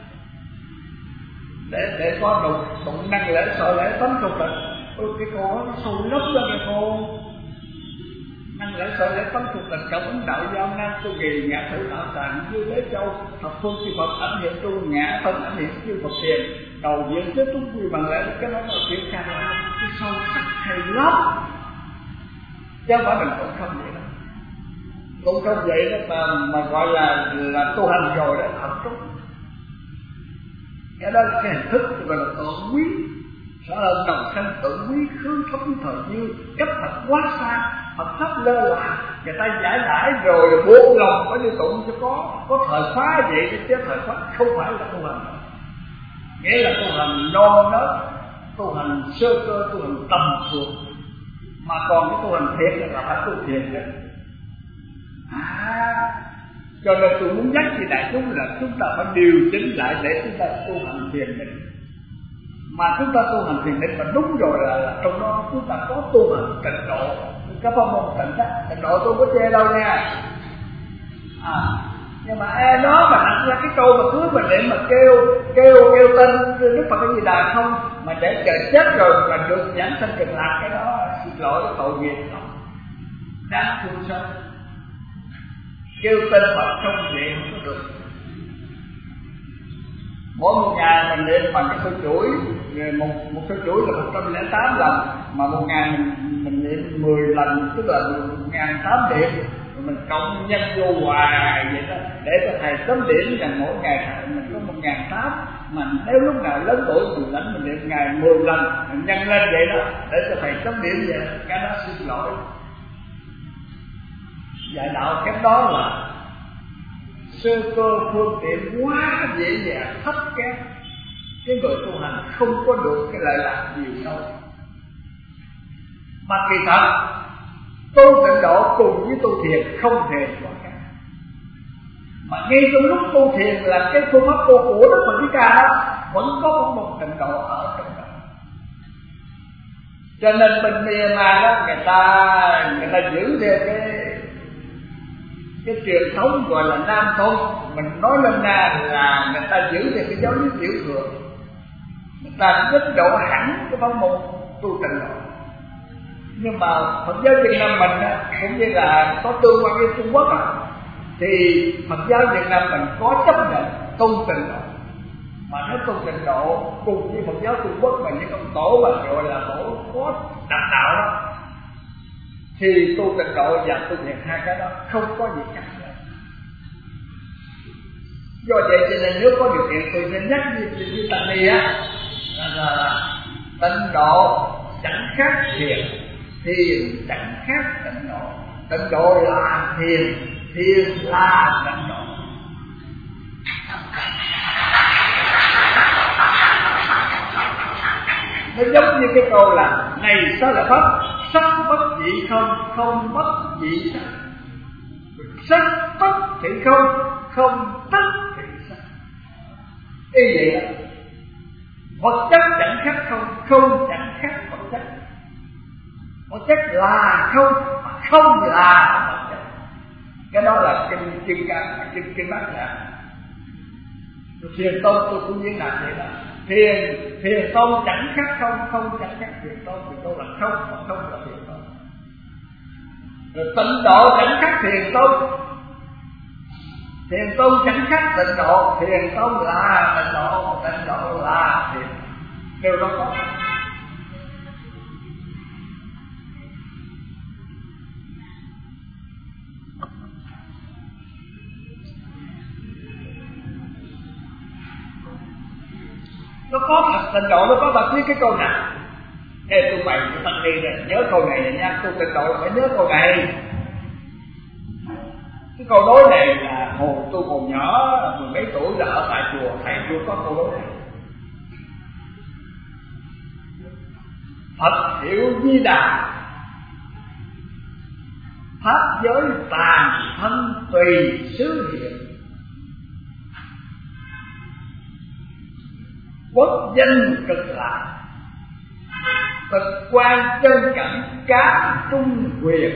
để có tụng năng lễ sợ lễ tánh thuộc tịch. Cái cô nó sâu lắm đó cái cô, năng lễ sợ lễ tánh thuộc tịch cộng ứng đạo giao nam tu kỳ ngã thử tạo tạng như đế châu thập phương chư Phật ảnh hiện tu ngã thân ảnh hiện chư Phật tiền đầu diện chết túc quy bằng lễ. Cái đó là chuyện khai cái sâu sắc hay lắm, chứ không phải mình cũng không vậy đâu, cũng không vậy đó mà gọi là tu hành rồi đó, thật tốt. Cái đó là cái hình thức gọi là tượng quý, sở ơn đồng sanh tượng quý khứ thống thời dư cấp thật quá xa, Phật pháp lơ là người ta giải đãi rồi buộc lòng phải đi tụng cho có thời khóa vậy, chứ thời khóa không phải là tu hành, nghĩa là tu hành non nớt, tu hành sơ cơ, tu hành tầm thường, mà còn cái tu hành thiện là phải tu thiền đấy. Cho nên tôi muốn nhắc với đại chúng là chúng ta phải điều chỉnh lại để chúng ta tu hành thiền định. Mà chúng ta tu hành thiền định mà đúng rồi là trong đó chúng ta có tu hành trình độ, các pháp môn trình độ tôi có chê đâu nha. Nhưng mà ai đó mà đặt ra cái câu mà cứ mà để mà kêu tên Đức Phật cái gì đà không, mà để chờ chết rồi mà được giảng sanh cực lạc, cái đó xin lỗi cái tội nghiệp không đáng thương sao. Kêu tên Phật không niệm không có được. Mỗi một ngày mình niệm bằng cái số chuỗi, một số chuỗi là 108 lần, mà một ngày mình niệm 10 lần, tức là 1008 điểm, rồi mình cộng nhân vô hoài vậy đó, để cho thầy sớm điểm rằng mỗi ngày mình có 1008, mà nếu lúc nào lớn tuổi mình lãnh mình niệm ngày 10 lần, mình nhân lên vậy đó, để cho thầy sớm điểm vậy, cái đó xin lỗi. Dạy đạo kém đó là sơ cơ phương tiện quá dễ dàng thấp kém, cái người tu hành không có được cái lợi lạc nhiều đâu. Mà kỳ thật tu tịnh độ cùng với tu thiền không hề có khác. Mà ngay trong lúc tu thiền là cái phương pháp tu của Đức Phật Thích Ca đó vẫn có một tịnh độ ở trong đó. Cho nên bên Myanmar đó người ta giữ theo cái truyền thống gọi là Nam Tôn. Mình nói lên là người ta giữ theo cái giáo lý tiểu thừa, người ta rất độ hẳn cái pháp môn tu tịnh độ. Nhưng mà Phật giáo Việt Nam mình cũng như là có tương quan với Trung Quốc thì Phật giáo Việt Nam mình có chấp nhận tu tịnh độ. Mà nếu tu tịnh độ cùng với Phật giáo Trung Quốc và những ông tổ mà gọi là tổ có đạt đạo đó, thì tu tịnh độ và tu thiền hai cái đó không có gì khác nhau. Do vậy cho nên nếu có điều kiện tôi sẽ nhắc với Tăng Ni là tịnh độ chẳng khác thiền, thiền chẳng khác tịnh độ. Tịnh độ là thiền, thiền là tịnh độ. Nó giống như cái câu là này sao là pháp, sắc bất dị không, không bất dị sắc. Sắc bất thị không, không tất thị sắc. Ý vậy đó. Vật chất chẳng khác không, không chẳng khác vật chất. Vật chất là không, mà không là vật chất. Cái đó là kinh bát nhã. Thiền tông tôi cũng diễn đạt vậy đó. Thiền tông chẳng khác không, không chẳng khác thiền tông. Thiền tông là không, mà không là thiền tông. Rồi tịnh độ chẳng khác thiền tông. Thiền tông chẳng khác tịnh độ. Thiền tông là tịnh độ, tịnh độ là thiền. Điều đó có. Nó có thật, tịnh độ nó có thật với cái câu nào. Ê tôi bày cho Tăng Ni này, nhớ câu này này nha, tôi tịnh độ phải nhớ câu này. Cái câu đối này là hồi tôi còn nhỏ, 10 mấy tuổi là ở tại chùa, thầy chùa có câu đối này. Phật hiệu Di Đà, pháp giới tàn thân tùy xứ hiện. Quốc danh cực lạc, thực quan chân cảnh cá trung quyền.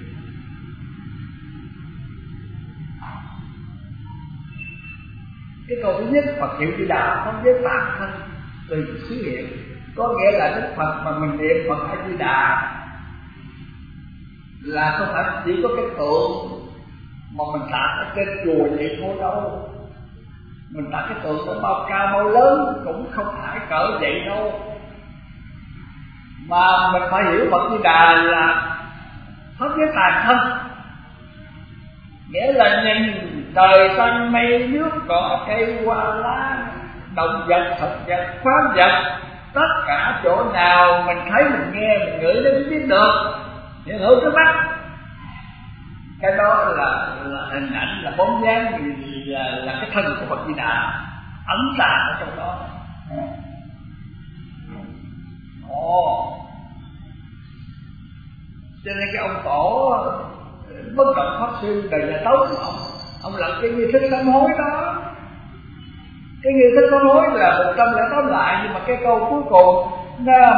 Cái câu thứ nhất, Phật hiệu Di Đà pháp giới tàn thân tùy xứ hiện, có nghĩa là Đức Phật mà mình niệm Phật A Di Đà là không phải chỉ có cái tượng mà mình đặt ở trên chùa vậy thôi đâu. Mình đặt cái tượng nó bao cao bao lớn cũng không phải cỡ vậy đâu. Mà mình phải hiểu Phật Di Đà là pháp giới tàn thân, nghĩa là nhìn trời xanh mây nước cỏ cây hoa lá, động vật thực vật khoáng vật, tất cả chỗ nào mình thấy mình nghe mình ngửi đến biết được, hiện hữu trước mắt. Cái đó là hình ảnh, là bóng dáng, là cái thân của Phật Di Đà ẩn tàng ở trong đó. Cho nên cái ông tổ Bất Động Pháp Sư đời nhà Tống, ông làm cái nghi thức sám hối đó. Cái nghi thức sám hối là 108 lại, nhưng mà cái câu cuối cùng Nam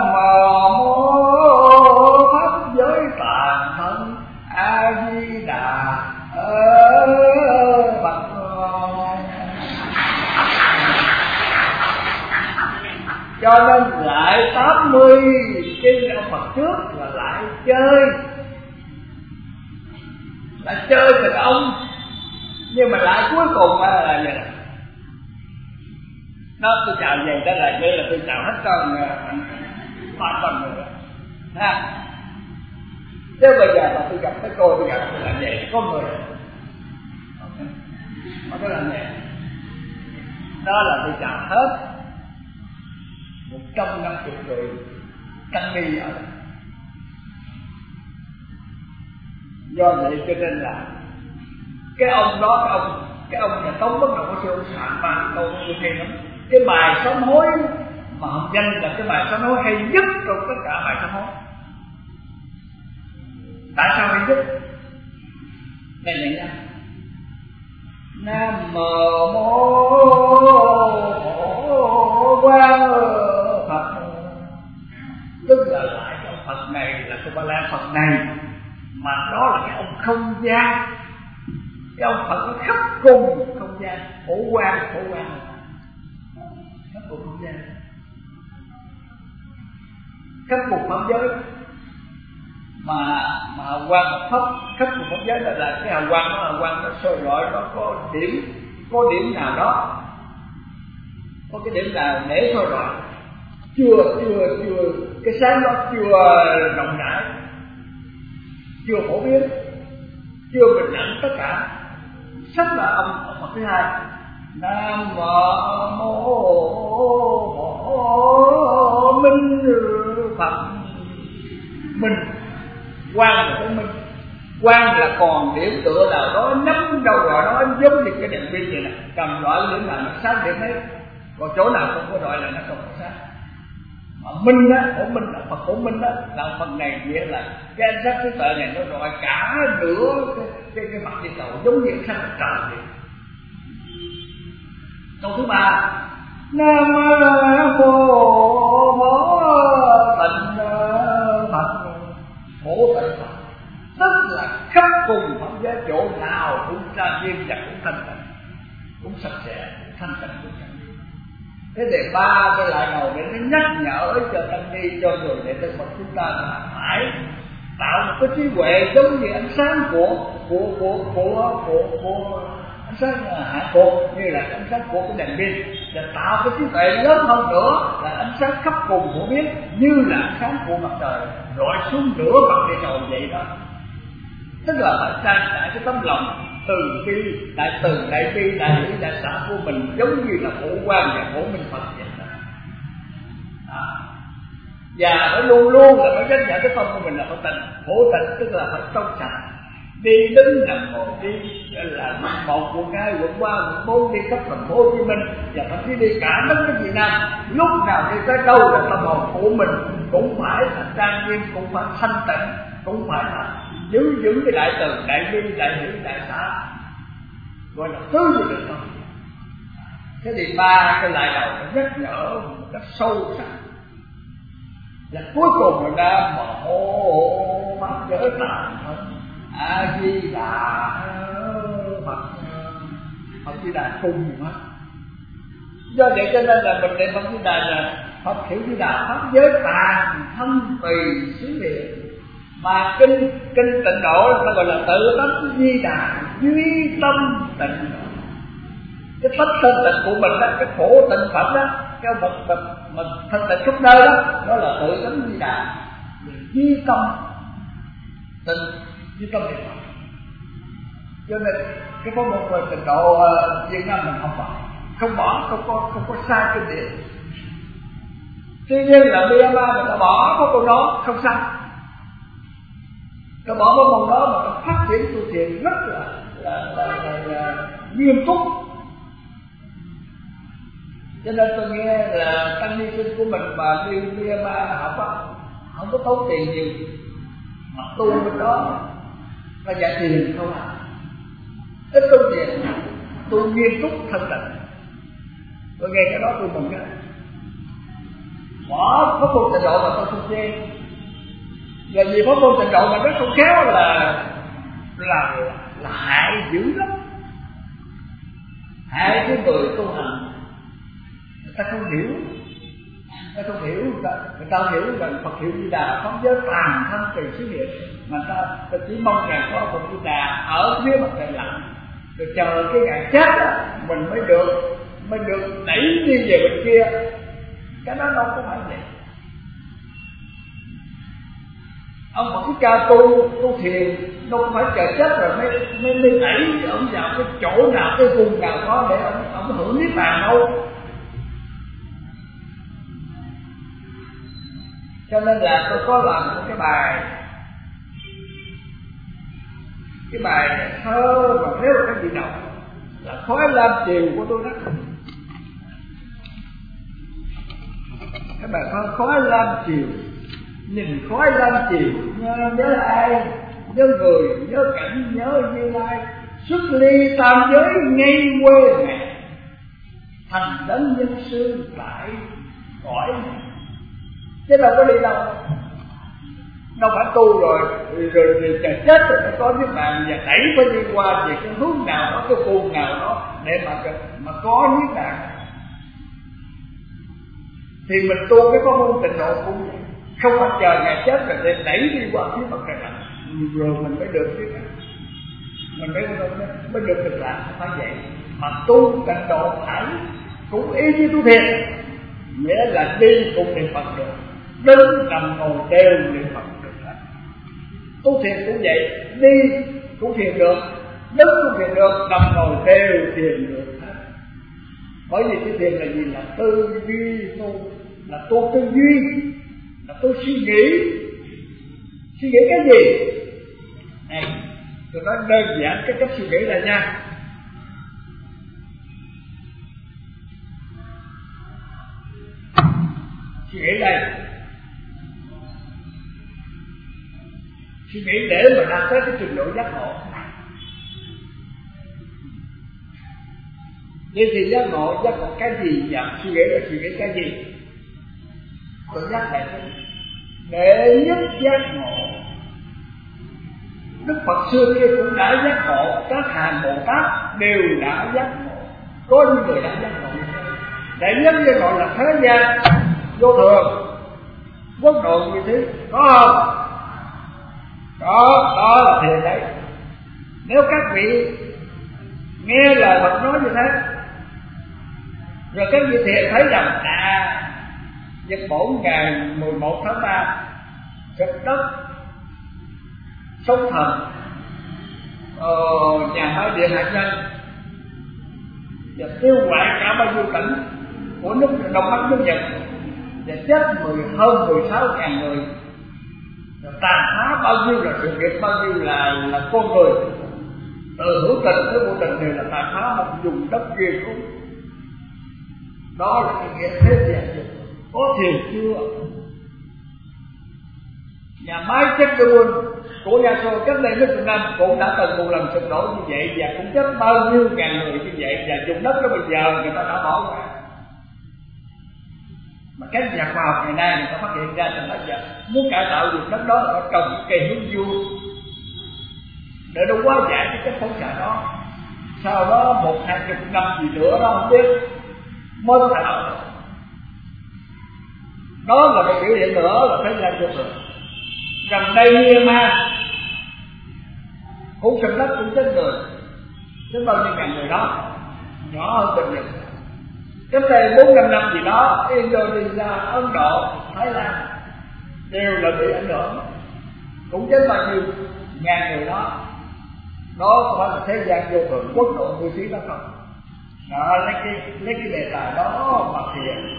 mô pháp giới tàn thân A Di Đà Phật. Cho nên lại 80 cái ông Phật trước là lại chơi từ ông, nhưng mà lại cuối cùng là vậy. Đó, tôi chào vậy đó là như là tôi chào hết con ba con người ha. Chứ bây giờ mà tôi gặp cái cô, tôi gặp tôi làm vậy, có người mà tôi làm vậy đó là tôi chào hết 150 người Tăng Ni ở đây. Do vậy cho nên là cái ông đó, cái ông nhà Tống Bất Động Sư, ông soạn ba câu hay lắm. Cái bài sám hối mà học danh là cái bài sám hối hay nhất trong tất cả bài sám hối. Tại sao hay nhất? Đây này nha. Nam mô Quan Phật, tức là lại cái ông Phật này là cái Ba La Phật này, mà đó là cái ông không gian. Cái ông Phật nó khắp cùng không gian, phổ quang khắp cùng không gian, khắp cùng pháp giới. Mà quang pháp khắp cùng pháp giới là cái hào quang đó, hào quang nó soi rọi, nó có điểm nào đó, có cái điểm nào để soi rọi, chưa cái sáng đó chưa rộng rãi, chưa phổ biến, chưa bình đẳng tất cả. Sắc là ông Phật thứ hai. Nam mô Minh Phật. Minh, quang là cái minh. Quang là còn điểm tựa nào đó nắm đâu rồi đó, giống như cái đèn pin vậy nè, cầm loại điểm nào nó sáng điểm ấy, còn chỗ nào không có loại là nó không có sáng. Mà minh á, phổ minh là Phật phổ minh đó, là phần này nghĩa là cái ánh sáng trí tuệ này nó rọi cả nửa cái mặt địa cầu, giống như ánh sáng mặt trời vậy. Câu thứ ba, Nam mô Tịnh Phật, phổ tịnh Phật, tức là khắp cùng pháp giới, chỗ nào cũng trang nghiêm và cũng thanh tịnh, cũng sạch sẽ, cũng thanh tịnh, cũng trang nghiêm. Thế để ba cái lại đầu để nó nhắc nhở cho tăng ni, cho người đệ tử Phật chúng ta là phải tạo một cái trí huệ giống như ánh sáng của ánh sáng hạ cột, như là ánh sáng của cái đèn pin, và tạo cái trí tuệ lớn hơn nữa là ánh sáng khắp cùng phổ biến như là ánh sáng của mặt trời rọi xuống nửa mặt địa cầu vậy đó. Tức là phải trang trải cái tấm lòng từ bi, đại từ, đại bi, đại hỷ, đại xã của mình, giống như là phổ quang và phổ minh Phật vậy đó. Và phải luôn luôn là phải nhắc nhở cái tâm của mình là phải tịnh, phổ tịnh, tức là phải trong sạch. Đi đứng nằm ngồi đi là một quận 2, quận 3, quận 4, đi khắp thành phố Hồ Chí Minh và thậm chí đi cả đất nước Việt Nam, lúc nào đi tới đâu là tâm hồn của mình cũng phải là trang nghiêm, cũng phải thanh tịnh, cũng phải là giữ cái đại từ, đại bi, đại hỷ, đại xã, gọi là tứ diệu định tâm. Thế thì ba cái lại đầu nó nhắc nhở một cách sâu sắc. Và cuối cùng là Nam mô Pháp giới tạng Phật A Di Đà Phật. Phật Di Đà cùng hết. Do vậy cho nên là mình niệm Phật Di Đà là Phật hiểu Di Đà pháp giới tạng thân tùy xứ địa. Mà kinh tịnh độ ta gọi là tự tánh Di Đà duy tâm tịnh độ. Cái tánh thanh tịnh của mình đó, cái phổ tịnh Phật đó, cái mình thanh tịnh khắp nơi đó, đó là tự tánh Di Đà duy tâm tịnh, duy tâm tịnh Phật. Cho nên cái pháp môn về tịnh độ Việt Nam mình không bỏ, không có sai kinh điển. Tuy nhiên là Myanmar người ta bỏ pháp môn đó không sai. Nó bỏ cái môn đó mà nó phát triển tu thiền rất là nghiêm túc. Cho nên tôi nghe là tăng ni sinh của mình mà đi Myanmar học á, không có tốn tiền nhiều, mà tu bên đó là dạy thiền không à, ít tốn tiền, tu nghiêm túc thanh tịnh. Tôi nghe cái đó tôi mừng á. Bỏ pháp môn tịnh độ mà tôi không chê. Và vì pháp môn tịnh độ mà nó không khéo là hại dữ lắm, hại cái người tu hành. Người ta không hiểu, người ta không hiểu, người ta hiểu rằng Phật hiệu Di Đà pháp giới toàn thân tùy xứ địa, mà ta chỉ mong rằng có Phật Di Đà ở phía mặt trời lặn, rồi chờ cái ngày chết đó, mình mới được đẩy đi về bên kia. Cái đó đâu có phải vậy. Ông Phật Thích Ca tu thiền đâu phải chờ chết rồi mới đẩy ông vào cái chỗ nào, cái vùng nào đó để ông hưởng niết bàn đâu. Cho nên là tôi có làm một cái bài cái bài thơ mà nếu mà các vị đọc là khói lam chiều của tôi đó. Cái bài thơ khói lam chiều, nhìn khói lam chiều nhớ ai, nhớ người, nhớ cảnh, nhớ Như Lai, xuất ly tam giới ngay quê mẹ, thành đấng nhân sư tại cõi này. Chứ đâu có đi đâu, đâu phải tu rồi trời chết rồi nó có niết bàn và đẩy phải đi qua về cái hướng nào đó, cái vùng nào đó để mà có niết bàn. Thì mình tu cái pháp môn tịnh độ cũng vậy, không phải chờ ngày chết rồi để đẩy đi qua phía mặt trời lặn rồi mình mới được niết bàn, mình mới được thực lạc. Phải vậy mà tu tịnh độ phải cũng y như tu thiền, nghĩa là đi cùng niệm Phật được, đứng nằm ngồi đều niệm Phật được. Tu thiền cũng vậy, đi cũng thiền được, đứng cũng thiền được, nằm ngồi đều thiền được. Bởi vì cái thiền là gì? Là tư duy tu, là tu tư duy, là tu suy nghĩ. Suy nghĩ cái gì? Này, tôi nói đơn giản cái cách suy nghĩ là nha. Suy nghĩ đây, suy nghĩ để mà đạt tới cái trình độ giác ngộ. Vậy thì giác ngộ cái gì vậy? Suy nghĩ là suy nghĩ cái gì? Tôi nhắc lại cái đệ nhất giác ngộ. Đức Phật xưa kia cũng đã giác ngộ, các hàng Bồ Tát đều đã giác ngộ, có những người đã giác ngộ. Đệ nhất giác ngộ là thế gian vô thường, quốc độ như thế, có không? Đó là thiền đấy. Nếu các vị nghe lời Phật nói như thế, rồi các vị thiền thấy rằng Nhật Bổn ngày 11 tháng 3 sụp đất, sóng thần, nhà máy điện hạt nhân và tiêu hoại cả bao nhiêu tỉnh của nước Đông Bắc nước Nhật, và chết hơn 16.000 người, tàn phá bao nhiêu là sự nghiệp, bao nhiêu là con người, từ hữu tình tới vô tình đều là tàn phá một vùng đất kia xuống. Đó là cái nghĩa thế gian. Có thiền chưa? Nhà máy chất đuôn của Yaso cách đây mấy chục năm cũng đã từng một lần sụp đổ như vậy, và cũng chết bao nhiêu ngàn người như vậy, và vùng đất đó bây giờ người ta đã bỏ qua. Mà các nhà khoa học ngày nay người ta phát hiện ra rằng bây giờ muốn cải tạo vùng đất đó là phải trồng cây hướng dương để nó hóa giải cái chất phóng xạ đó. Sau đó 1-2 năm gì nữa đó không biết mới có thể làm được. Đó là cái biểu hiện nữa là thế gian vô thường. Gần đây Myanmar cũng sụp đất cũng chết người, chết bao nhiêu ngàn người đó, nhỏ hơn Bình Nhật. Cách đây 4-5 năm gì đó, Indonesia, Ấn Độ, Thái Lan đều là bị ảnh hưởng, cũng chết bao nhiêu ngàn người đó. Đó không phải là thế gian vô thường, quốc độ vô trí đó không. Đó, lấy cái đề tài đó mà thiền,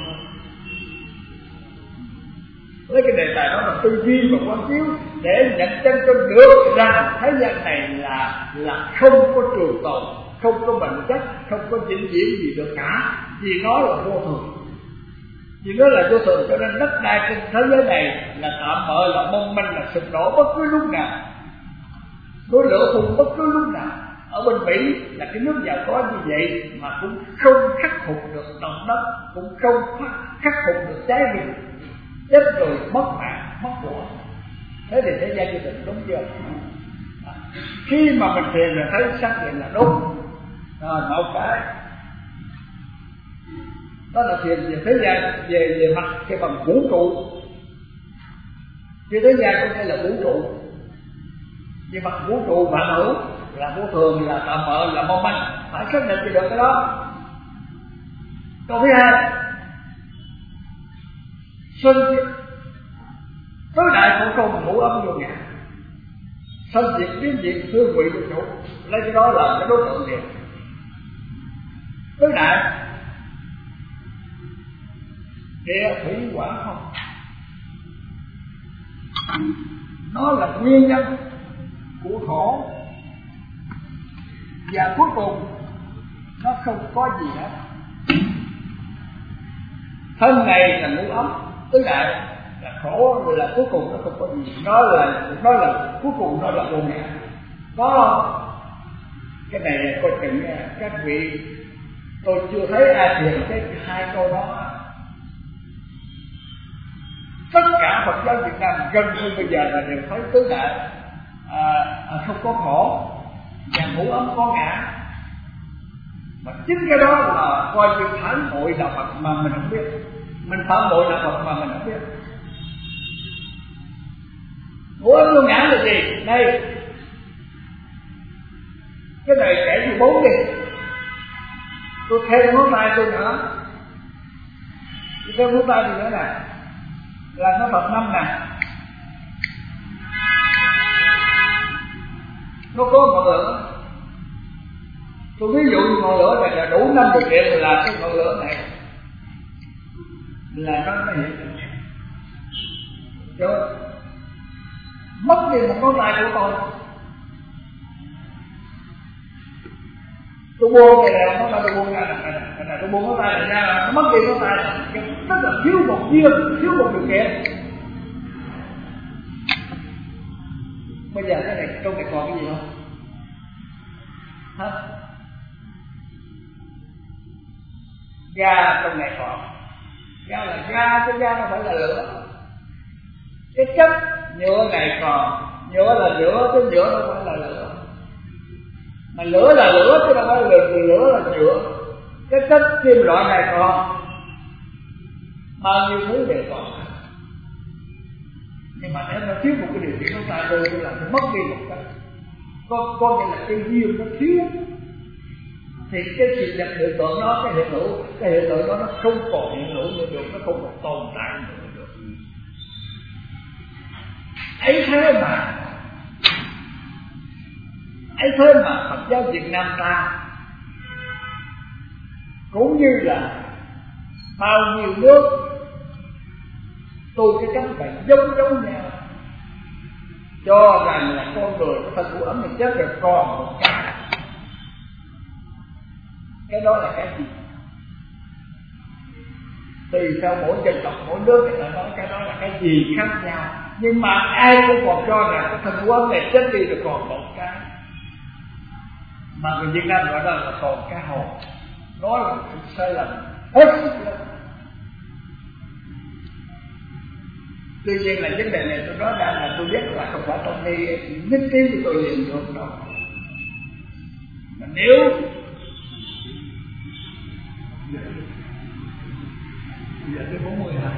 lấy cái đề tài đó là tư duy và quán chiếu để nhận chân cho được rằng thế gian này là không có trường tồn, không có bản chất, không có vĩnh viễn gì được cả, vì nó là vô thường. Vì nó là vô thường cho nên đất đai trên thế giới này là tạm bợ, là mong manh, là sụp đổ bất cứ lúc nào, núi lửa phun bất cứ lúc nào. Ở bên Mỹ là cái nước giàu có như vậy mà cũng không khắc phục được động đất, cũng không khắc phục được cháy rừng, chết rồi mất mạng, mất của. Thế thì thế gian vô tình đúng chưa? Khi mà mình thiền là thấy xác định là đúng. Một cái đó là thiền về thế gian, về mặt cái bằng vũ trụ. Chứ thế gian không phải là vũ trụ. Về mặt vũ trụ vạn hữu là vô thường, là tạm bợ, là mong manh, phải xác định được cái đó. Câu thứ hai, sân tối đại của câu ngủ ấm vô ngã, sân diệt biến diệt thương vị của chủ, lấy cái đó là cái đối tượng gì? Tối đại địa thủy hỏa không, nó là nguyên nhân của khổ, và cuối cùng nó không có gì hết. Thân này là ngủ ấm, tứ đại là khổ, rồi là cuối cùng nó không có gì. Nó là cuối cùng nó là vô ngã. Có không? Cái này coi chừng các vị, tôi chưa thấy ai thiền cái hai câu đó. Tất cả Phật giáo Việt Nam gần như bây giờ là đều thấy tứ đại không có khổ và ngủ ấm có ngã. Mà chính cái đó là coi như phản bội đạo Phật mà mình không biết. Mình phản bội đạo Phật mà mình không biết. Ngủ ấm có ngã là gì? Đây, cái này kể như 4 đi. Tôi theo ngón tay tôi nữa. Tôi theo ngón tay tôi nữa nè, là nó Phật 5 nè. Nó có ngọn lửa. Tôi ví dụ như ngọn lửa này là đủ 5 điều kiện là cái ngọn lửa này là nó hiện. Rồi mất đi một ngón tay của tôi buông cái này, ngón tay tôi buông ra này, tôi buông ngón tay này ra là nó mất đi ngón tay này. Tức là thiếu một duyên, thiếu một điều kiện. Bây giờ cái này trong này còn cái gì không? Hả? Ga trong này còn. Ga là ga, cái ga nó phải là lửa. Cái chất nhựa này còn. Nhựa là nhựa, cái nhựa nó phải là lửa. Mà lửa là lửa, chứ đâu phải là lửa là nhựa. Cái chất kim loại này còn. Bao nhiêu thứ đều còn. Nhưng mà nếu nó thiếu một cái điều kiện của ta tôi là nó mất đi một cái. Có nghĩa là cái duyên nó thiếu. Thì cái sự nhập hiện tượng đó, cái hiện tượng đó nó không còn hiện hữu nữa được, nó không còn tồn tại nữa được. Ấy thế mà Phật giáo Việt Nam ta cũng như là bao nhiêu nước tu cái cách phải giống nhau, cho rằng là con người có thân của ấm mình chết rồi còn một cái đó là cái gì? Tùy theo mỗi dân tộc mỗi nước người ta nói cái đó là cái gì khác nhau, nhưng mà ai cũng còn cho rằng cái thân của ấm này chết đi rồi còn một cái, mà người Việt Nam gọi đó là còn cái hồn. Đó là một sai lầm hết sức lớn. Tuy nhiên là vấn đề này tôi nói ra là tôi biết là không phải trong đây nhất trí thì tôi liền được đâu. Mà nếu giờ tới 40 hả?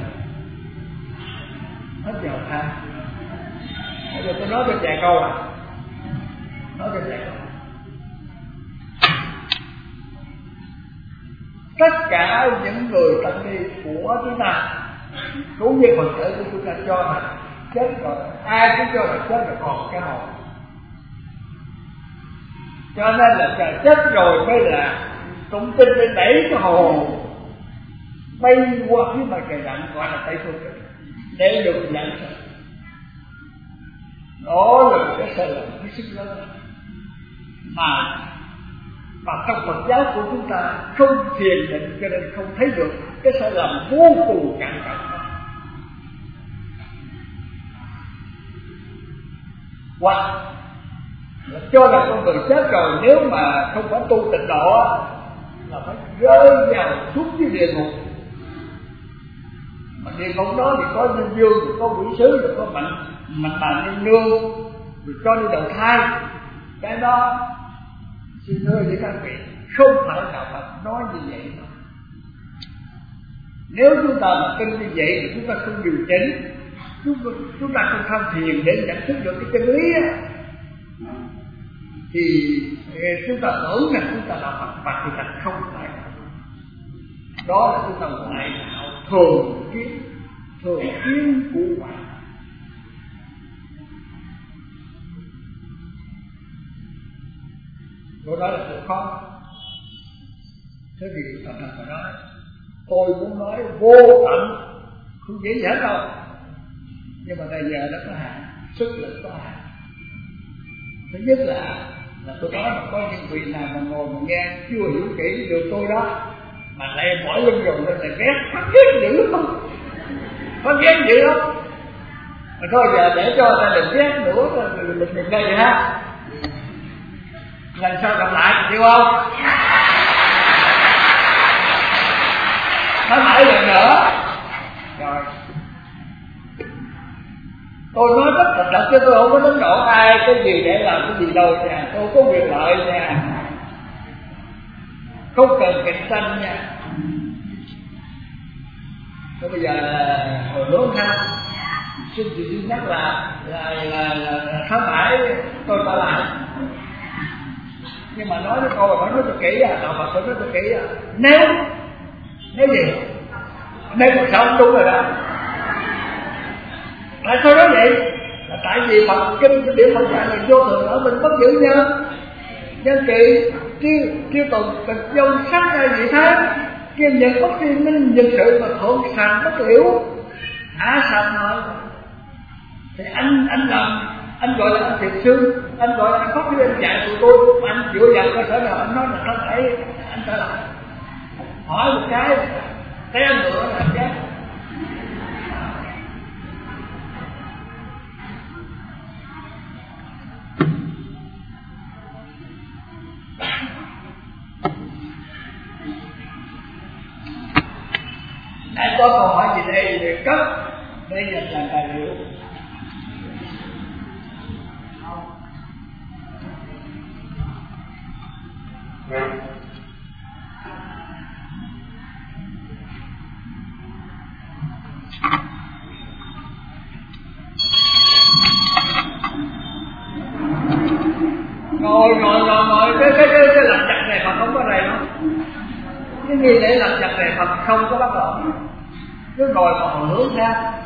Hết giờ hả? Bây giờ tôi nói cho vài câu à? Nói cho vài câu. Tất cả những người tăng ni của chúng ta cũng như Phật tử của chúng ta cho là chết rồi, ai cũng cho là chết rồi còn cái hồn. Cho nên là chết rồi mới là tụng kinh để đẩy cái hồn bay qua phía mặt trời lặn, gọi là Tây Phương để được nhận thức. Đó là một cái sai lầm hết sức lớn mà trong Phật giáo của chúng ta không thiền định, cho nên không thấy được cái sai lầm vô cùng cạn trọng. Hoặc là cho là con người chết rồi nếu mà không phải tu tịnh độ là phải rơi vào xuống dưới địa ngục. Mà địa ngục đó thì có nhân dương, rồi có quỷ sứ, rồi có mạnh bà nhân nương, rồi cho đi đầu thai. Cái đó xin thưa với các vị, không phải đạo Phật nói như vậy đâu. Nếu chúng ta mà tin như vậy thì chúng ta không điều chỉnh, chúng ta không tham thiền để nhận thức được cái chân lý á, thì chúng ta tưởng rằng chúng ta là Phật, và thì thật không phải. Đó là chúng ta ngoại đạo thường kiến của ngoại. Câu đó là sự khó. Thế thì Phật phải nói, tôi muốn nói vô tận, không dễ dàng đâu. Nhưng mà bây giờ nó có hạn, sức lực có hạn. Thứ nhất là là tôi nói là có những vị nào mà ngồi mà nghe chưa hiểu kỹ được tôi đó mà lại bỏ lưng rồi lên là ghét, phát ghét dữ lắm, phát ghét dữ lắm. Mà thôi giờ để cho ta đừng ghét nữa, đừng đây ha. Lần sau gặp lại chịu không? Nói lại lần nữa. Rồi. Tôi nói rất là thật chứ tôi không có đánh đổ ai cái gì để làm cái gì đâu nha. Tôi có quyền lợi nha, không cần cạnh tranh nha. Thôi bây giờ hồi lớn ha, xin nhắc là tháng 7 tôi trở lại. Nhưng mà nói với cô là phải nói cho kỹ à, đạo Phật phải nói cho kỹ à. Nếu gì? Nếu cuộc sống đúng rồi đó. Tại sao nói vậy? Là tại vì Phật kinh cái điểm Phật dạy là vô thường ở mình bất giữ nhân, nhân kỳ, triêu tùng, tình dông sắc ra vị thế, kiên nhẫn bất thiên minh, nhân sự mà thượng sàng bất liễu, hạ sàng thôi. Thì anh làm, anh gọi là anh thiệt sư, anh gọi là anh phát huy anh dạy tụi tôi, mà anh chịu dạy cơ sở nào anh nói là có thể anh trở lại. Hỏi một cái, thấy anh nữa là anh chết. Anh có câu hỏi gì đây về cấp đây là tài liệu. Ngồi cái làm chặt này Phật không có này đâu. Cái nghi lễ làm chặt này Phật không có bắt đầu. Cứ ngồi mà hồi hướng ra.